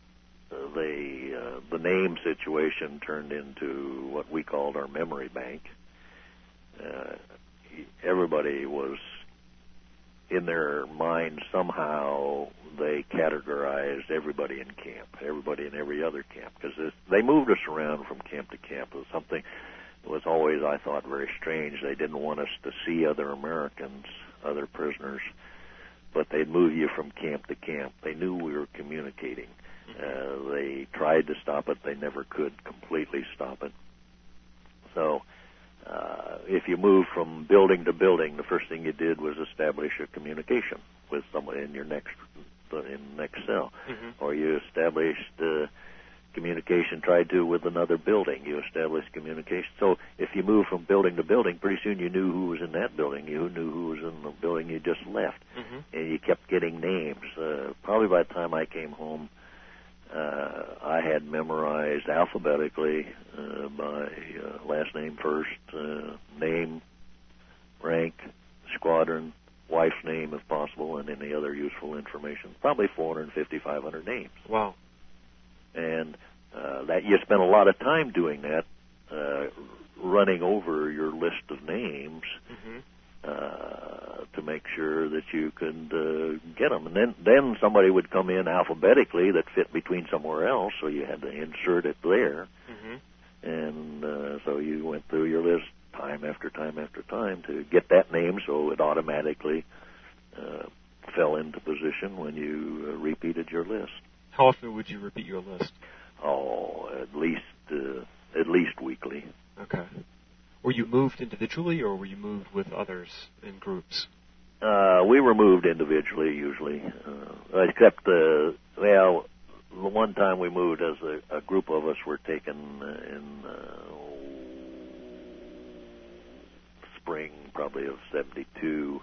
Speaker 2: the uh, the name situation turned into what we called our memory bank. Uh, everybody was in their mind somehow they categorized everybody in camp, everybody in every other camp, because they moved us around from camp to camp. It was something that was always, I thought, very strange. They didn't want us to see other Americans, other prisoners, but they'd move you from camp to camp. They knew we were communicating. Uh, they tried to stop it. They never could completely stop it. So uh, if you moved from building to building, the first thing you did was establish a communication with someone in your next in the next cell. Mm-hmm. Or you established uh, communication, tried to with another building. You established communication. So if you moved from building to building, pretty soon you knew who was in that building. You knew who was in the building you just left. Mm-hmm. And you kept getting names. Uh, probably by the time I came home, Uh, I had memorized alphabetically uh, by uh, last name first, uh, name, rank, squadron, wife's name if possible, and any other useful information. Probably four hundred fifty, five hundred names.
Speaker 1: Wow.
Speaker 2: And uh, that you spent a lot of time doing that, uh, running over your list of names. Mm-hmm. Uh, to make sure that you could uh, get them. And then, then somebody would come in alphabetically that fit between somewhere else, so you had to insert it there. Mm-hmm. And uh, so you went through your list time after time after time to get that name, so it automatically uh, fell into position when you uh, repeated your list.
Speaker 1: How often would you repeat your list?
Speaker 2: Oh, at least uh, at least weekly.
Speaker 1: Okay. Were you moved individually, or were you moved with others in groups?
Speaker 2: Uh, we were moved individually, usually, uh, except, uh, well, the one time we moved as a, a group of us were taken in uh, spring, probably of seventy-two.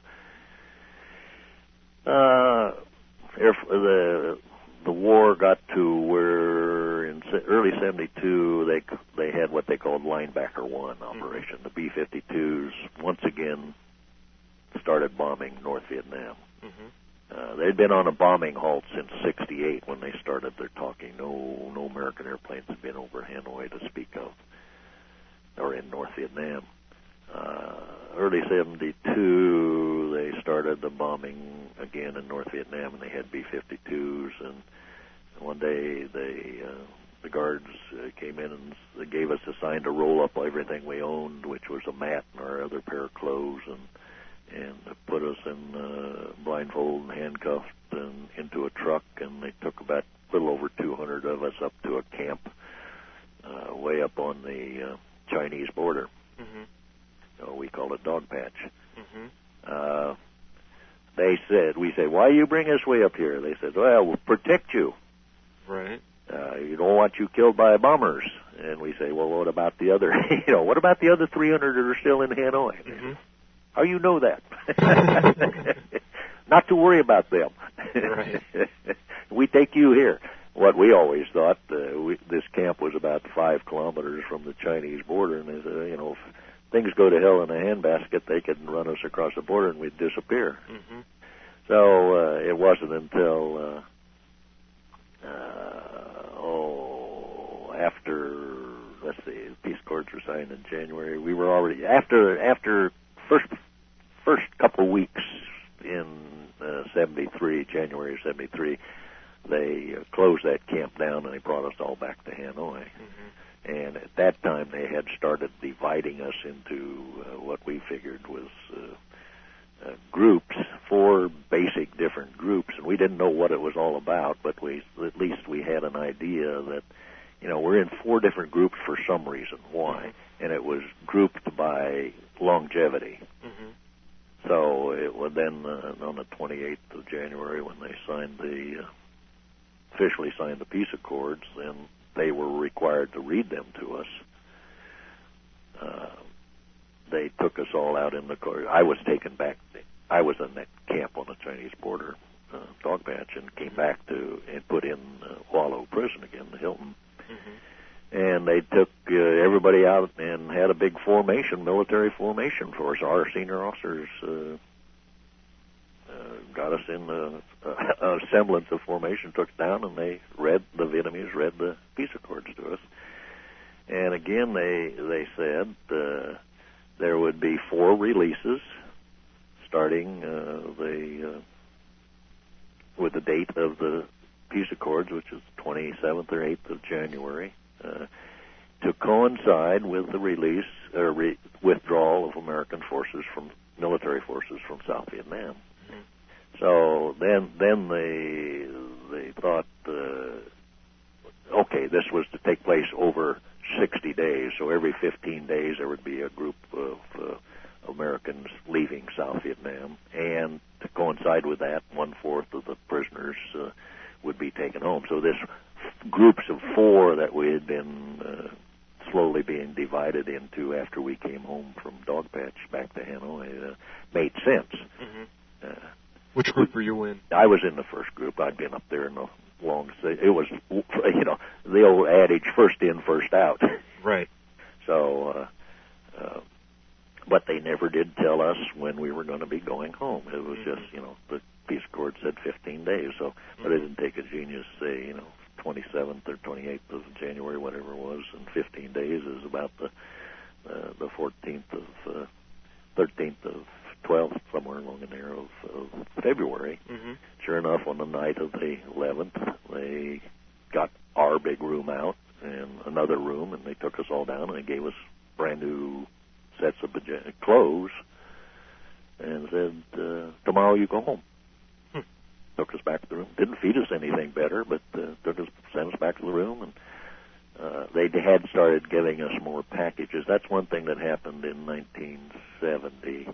Speaker 2: Uh, the the war got to where in early seventy-two they they had what they called Linebacker One operation. Mm-hmm. The B fifty-twos once again started bombing North Vietnam. Mm-hmm. Uh, they'd been on a bombing halt since sixty-eight when they started their talking. No, no American airplanes had been over Hanoi to speak of, or in North Vietnam. Uh, early seventy-two, they started the bombing again in North Vietnam, and they had B fifty-twos. And one day, they uh, the guards uh, came in and they gave us a sign to roll up everything we owned, which was a mat and our other pair of clothes, and and put us in uh, blindfold and handcuffed and into a truck, and they took about a little over two hundred of us up to a camp uh, way up on the uh, Chinese border.
Speaker 1: Mm-hmm.
Speaker 2: So we call it Dogpatch.
Speaker 1: Mm-hmm.
Speaker 2: Uh, they said, we say, why you bring us way up here? They said, well, we'll protect you.
Speaker 1: Right.
Speaker 2: Uh, you don't want you killed by bombers. And we say, well, what about the other, you know, what about the other three hundred that are still in Hanoi?
Speaker 1: Mm-hmm.
Speaker 2: How you know that? Not to worry about them.
Speaker 1: Right.
Speaker 2: We take you here. What we always thought, uh, we, this camp was about five kilometers from the Chinese border, and they said, you know, if things go to hell in a handbasket, they could run us across the border and we'd disappear.
Speaker 1: Mm-hmm.
Speaker 2: So uh, it wasn't until, uh, uh, oh, after, let's see, peace accords were signed in January. We were already, after, after first, first couple weeks in uh, seventy-three, January of seventy-three, they uh, closed that camp down and they brought us all back to Hanoi. Mm-hmm. And at that time, they had started dividing us into uh, what we figured was uh, uh, groups, four basic different groups, and we didn't know what it was all about, but we at least we had an idea that, you know, we're in four different groups for some reason. Why? Mm-hmm. And it was grouped by longevity. Mm-hmm. So it was then uh, on the twenty-eighth of January when they signed the uh, officially signed the peace accords, then they were required to read them to us. Uh, they took us all out in the car. I was taken back. I was in that camp on the Chinese border, uh, Dogpatch, and came back to and put in uh, Wallow Prison again, the Hilton. Mm-hmm. And they took uh, everybody out and had a big formation, military formation for us. Our senior officers uh, uh, got us in a, a semblance of formation, took us down, and they read, the Vietnamese read the peace accords to us. And again, they they said uh, there would be four releases starting uh, the uh, with the date of the peace accords, which is twenty-seventh or eighth of January. Uh, to coincide with the release or re- withdrawal of American forces from military forces from South Vietnam. Mm-hmm. So then, then they they thought, uh, okay, this was to take place over sixty days. So every fifteen days there would be a group of uh, Americans leaving South Vietnam, and to coincide with that, one fourth of the prisoners uh, would be taken home. So this groups of four that we had been uh, slowly being divided into after we came home from Dogpatch back to Hanoi uh, made sense. Mm-hmm. Uh,
Speaker 1: Which group were you in?
Speaker 2: I was in the first group. I'd been up there in the long. It was, you know, the old adage: first in, first out.
Speaker 1: Right.
Speaker 2: So, uh, uh, but they never did tell us when we were going to be going home. It was mm-hmm. just, you know, the peace accord said fifteen days. So, mm-hmm. but it didn't take a genius to say, you know, twenty-seventh or twenty-eighth of January, whatever it was, and fifteen days is about the uh, the fourteenth of uh, thirteenth of twelfth, somewhere along in there of, of February. Mm-hmm. Sure enough, on the night of the eleventh, they got our big room out and another room, and they took us all down and they gave us brand new sets of clothes and said, uh, tomorrow you go home. Hmm. Took us back to the room. Didn't feed us anything better, but uh, took us, sent us back to the room, and uh, they had started giving us more packages. That's one thing that happened in nineteen seventy.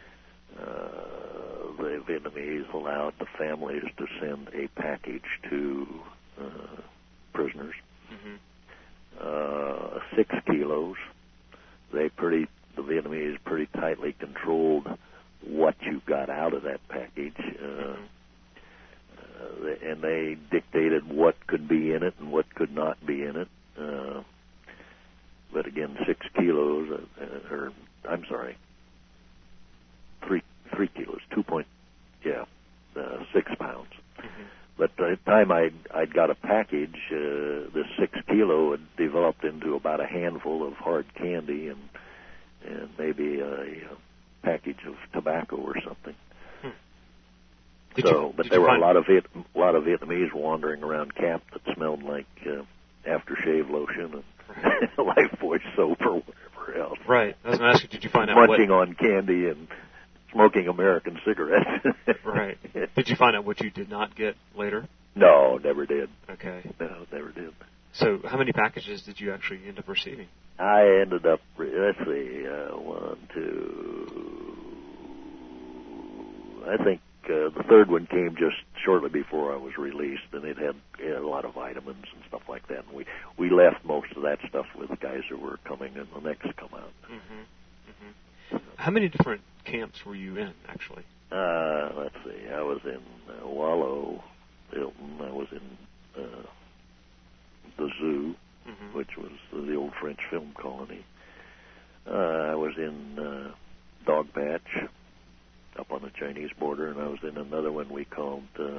Speaker 2: Uh, the Vietnamese allowed the families to send a package to uh, prisoners. Mm-hmm. Uh, six kilos. They pretty, the Vietnamese pretty tightly controlled what you got out of that package, uh, mm-hmm. uh, and they dictated what could be in it and what could not be in it. Uh, but again, six kilos, uh, or I'm sorry, three three kilos, two point, yeah, uh, six pounds. Mm-hmm. But by the time I'd, I'd got a package, uh, this six kilo had developed into about a handful of hard candy and and maybe a, a package of tobacco or something. Hmm. So, you, but there were find... a lot of Viet, a lot of Vietnamese wandering around camp that smelled like uh, aftershave lotion and Lifebuoy soap or whatever else.
Speaker 1: Right. I was going to ask you, did you find out
Speaker 2: munching what... on candy and smoking American cigarettes.
Speaker 1: Right. Did you find out what you did not get later?
Speaker 2: No, never did.
Speaker 1: Okay.
Speaker 2: No, never did.
Speaker 1: So how many packages did you actually end up receiving?
Speaker 2: I ended up, let's see, uh, one, two, I think uh, the third one came just shortly before I was released, and it had, it had a lot of vitamins and stuff like that. And we, we left most of that stuff with the guys who were coming in the next come out.
Speaker 1: Mm-hmm. Mm-hmm. How many different camps were you in, actually?
Speaker 2: Uh, let's see, I was in uh, Wallow, Hilton, I was in uh, the zoo, mm-hmm. which was the old French film colony. Uh, I was in uh, Dogpatch, up on the Chinese border, and I was in another one we called uh,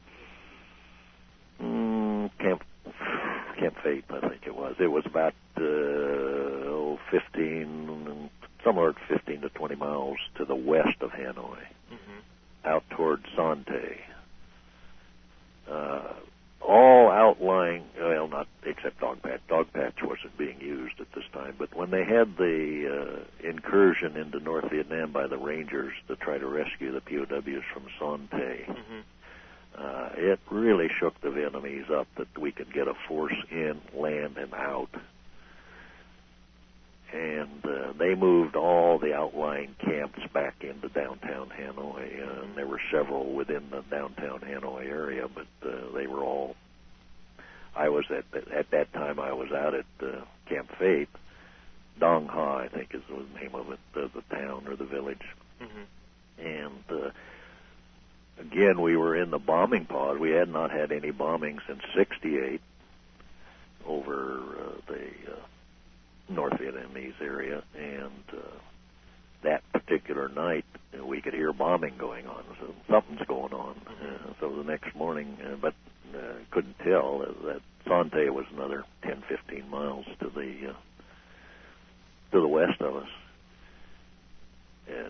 Speaker 2: mm, Camp Camp Fate, I think it was. It was about uh, oh, fifteen, somewhere fifteen to twenty miles to the west of Hanoi, mm-hmm. out toward Sante. Uh, all outlying, well, not except Dogpatch. Dogpatch wasn't being used at this time, but when they had the uh, incursion into North Vietnam by the Rangers to try to rescue the P O Ws from Sante, mm-hmm. uh, it really shook the Vietnamese up that we could get a force in, land, and out. And uh, they moved all the outlying camps back into downtown Hanoi. Uh, and there were several within the downtown Hanoi area, but uh, they were all. I was at at that time. I was out at uh, Camp Fate, Dong Ha, I think is the name of it, the, the town or the village. Mm-hmm. And uh, again, we were in the bombing pod. We had not had any bombing since sixty-eight over uh, the. Uh, North Vietnamese area, and uh, that particular night uh, we could hear bombing going on, so something's going on. Uh, so the next morning, uh, but uh, couldn't tell, uh, that Sante was another ten, fifteen miles to the uh, to the west of us. And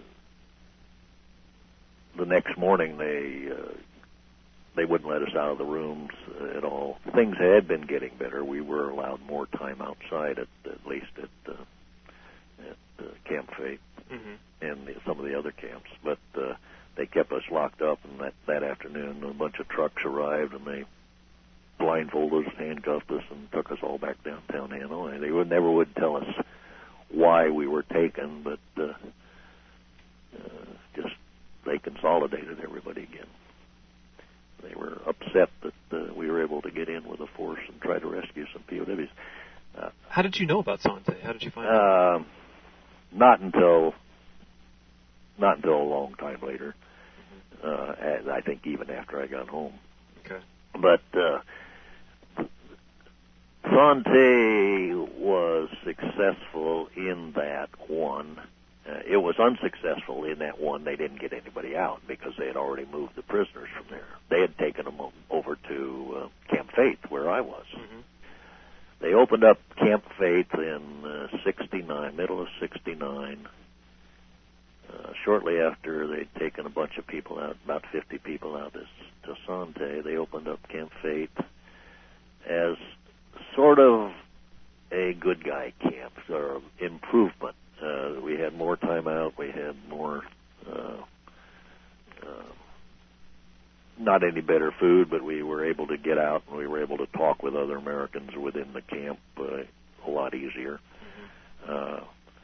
Speaker 2: the next morning they uh, they wouldn't let us out of the rooms uh, at all. Things had been getting better. We were allowed more time outside, at, at least at, uh, at uh, Camp Fate mm-hmm. and the, some of the other camps. But uh, they kept us locked up, and that, that afternoon a bunch of trucks arrived, and they blindfolded us, handcuffed us, and took us all back downtown Hanoi. They would never would tell us why we were taken, but uh, uh, just they consolidated everybody again. They were upset that uh, we were able to get in with a force and try to rescue some P O Ws. Uh,
Speaker 1: How did you know about Sante? How did you find
Speaker 2: uh,
Speaker 1: out?
Speaker 2: Not until, not until a long time later. Mm-hmm. Uh, I think even after I got home.
Speaker 1: Okay.
Speaker 2: But uh, Sante was successful in that one. Uh, it was unsuccessful in that one. They didn't get anybody out because they had already moved the prisoners from there. They had taken them over to uh, Camp Fate, where I was. Mm-hmm. They opened up Camp Fate in uh, sixty-nine, middle of sixty-nine. Uh, shortly after they'd taken a bunch of people out, about fifty people out to, to Sante, they opened up Camp Fate as sort of a good guy camp, or improvement. Uh, we had more time out. We had more, uh, uh, not any better food, but we were able to get out, and we were able to talk with other Americans within the camp uh, a lot easier. Mm-hmm. Uh,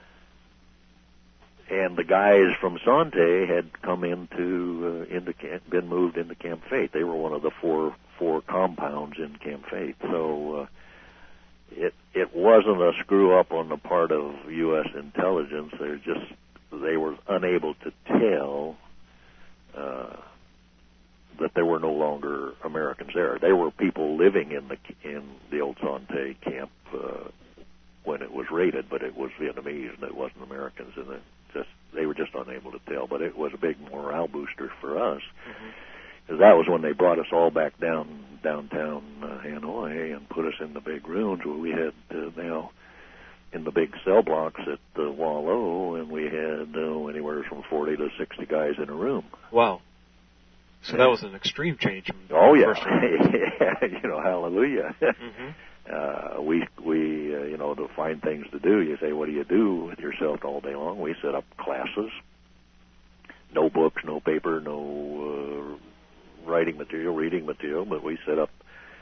Speaker 2: and the guys from Sante had come into uh, into camp, been moved into Camp Fate. They were one of the four four compounds in Camp Fate. So. Uh, It it wasn't a screw up on the part of U S intelligence. They just they were unable to tell uh, that there were no longer Americans there. They were people living in the in the old Sante camp uh, when it was raided, but it was Vietnamese and it wasn't Americans. And it just they were just unable to tell. But it was a big morale booster for us. Mm-hmm. Because that was when they brought us all back down downtown uh, Hanoi and put us in the big rooms where we had uh, now in the big cell blocks at uh, Wallow, and we had uh, anywhere from forty to sixty guys in a room.
Speaker 1: Wow. So that was an extreme change from the
Speaker 2: oh, yeah.
Speaker 1: first room.
Speaker 2: Yeah, you know, hallelujah.
Speaker 1: Mm-hmm.
Speaker 2: Uh, we, we uh, you know, to find things to do, you say, what do you do with yourself all day long? We set up classes. No books, no paper, no... Uh, writing material, reading material, but we set up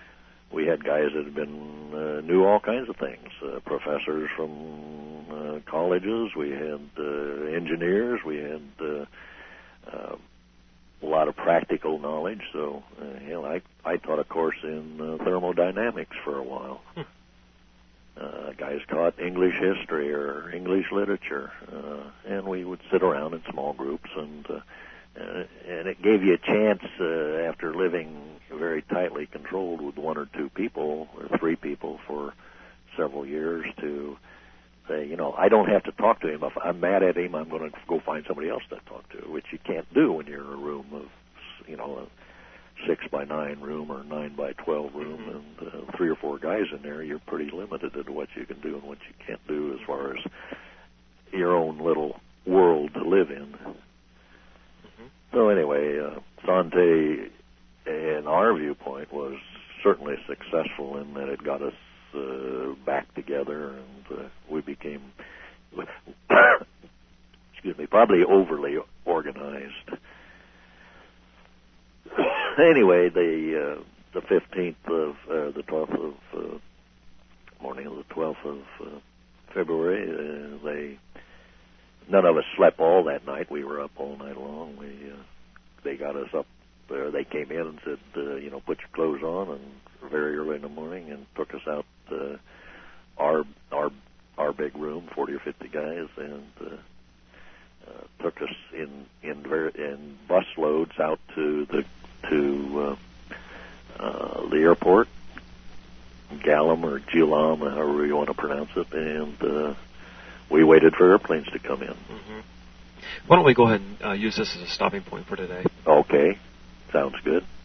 Speaker 2: we had guys that had been uh, knew all kinds of things. Uh, professors from uh, colleges. We had uh, engineers. We had uh, uh, a lot of practical knowledge. So, uh, hell, I I taught a course in uh, thermodynamics for a while. Hmm. Uh, guys taught English history or English literature, uh, and we would sit around in small groups, and uh, uh, and it gave you a chance uh, after living very tightly controlled with one or two people or three people for several years to say, you know, I don't have to talk to him. If I'm mad at him, I'm going to go find somebody else to talk to, which you can't do when you're in a room of, you know, a six by nine room or nine by twelve room, and uh, three or four guys in there. You're pretty limited to what you can do and what you can't do as far as your own little world to live in. Mm-hmm. So anyway, uh, Sante, in our viewpoint, was certainly successful in that it got us uh, back together, and uh, we became, excuse me, probably overly organized. Anyway, the uh, the fifteenth of uh, the twelfth of uh, morning of the twelfth of uh, February, uh, they none of us slept all that night. We were up all night long. We uh, they got us up. Uh, they came in and said, uh, you know, put your clothes on, and very early in the morning, and took us out uh, our our our big room, forty or fifty guys, and uh, uh, took us in in ver- in bus loads out to the to uh, uh, the airport, Galam or Gilam, however you want to pronounce it, and uh, we waited for airplanes to come in.
Speaker 1: Mm-hmm. Why don't we go ahead and uh, use this as a stopping point for today?
Speaker 2: Okay, sounds good.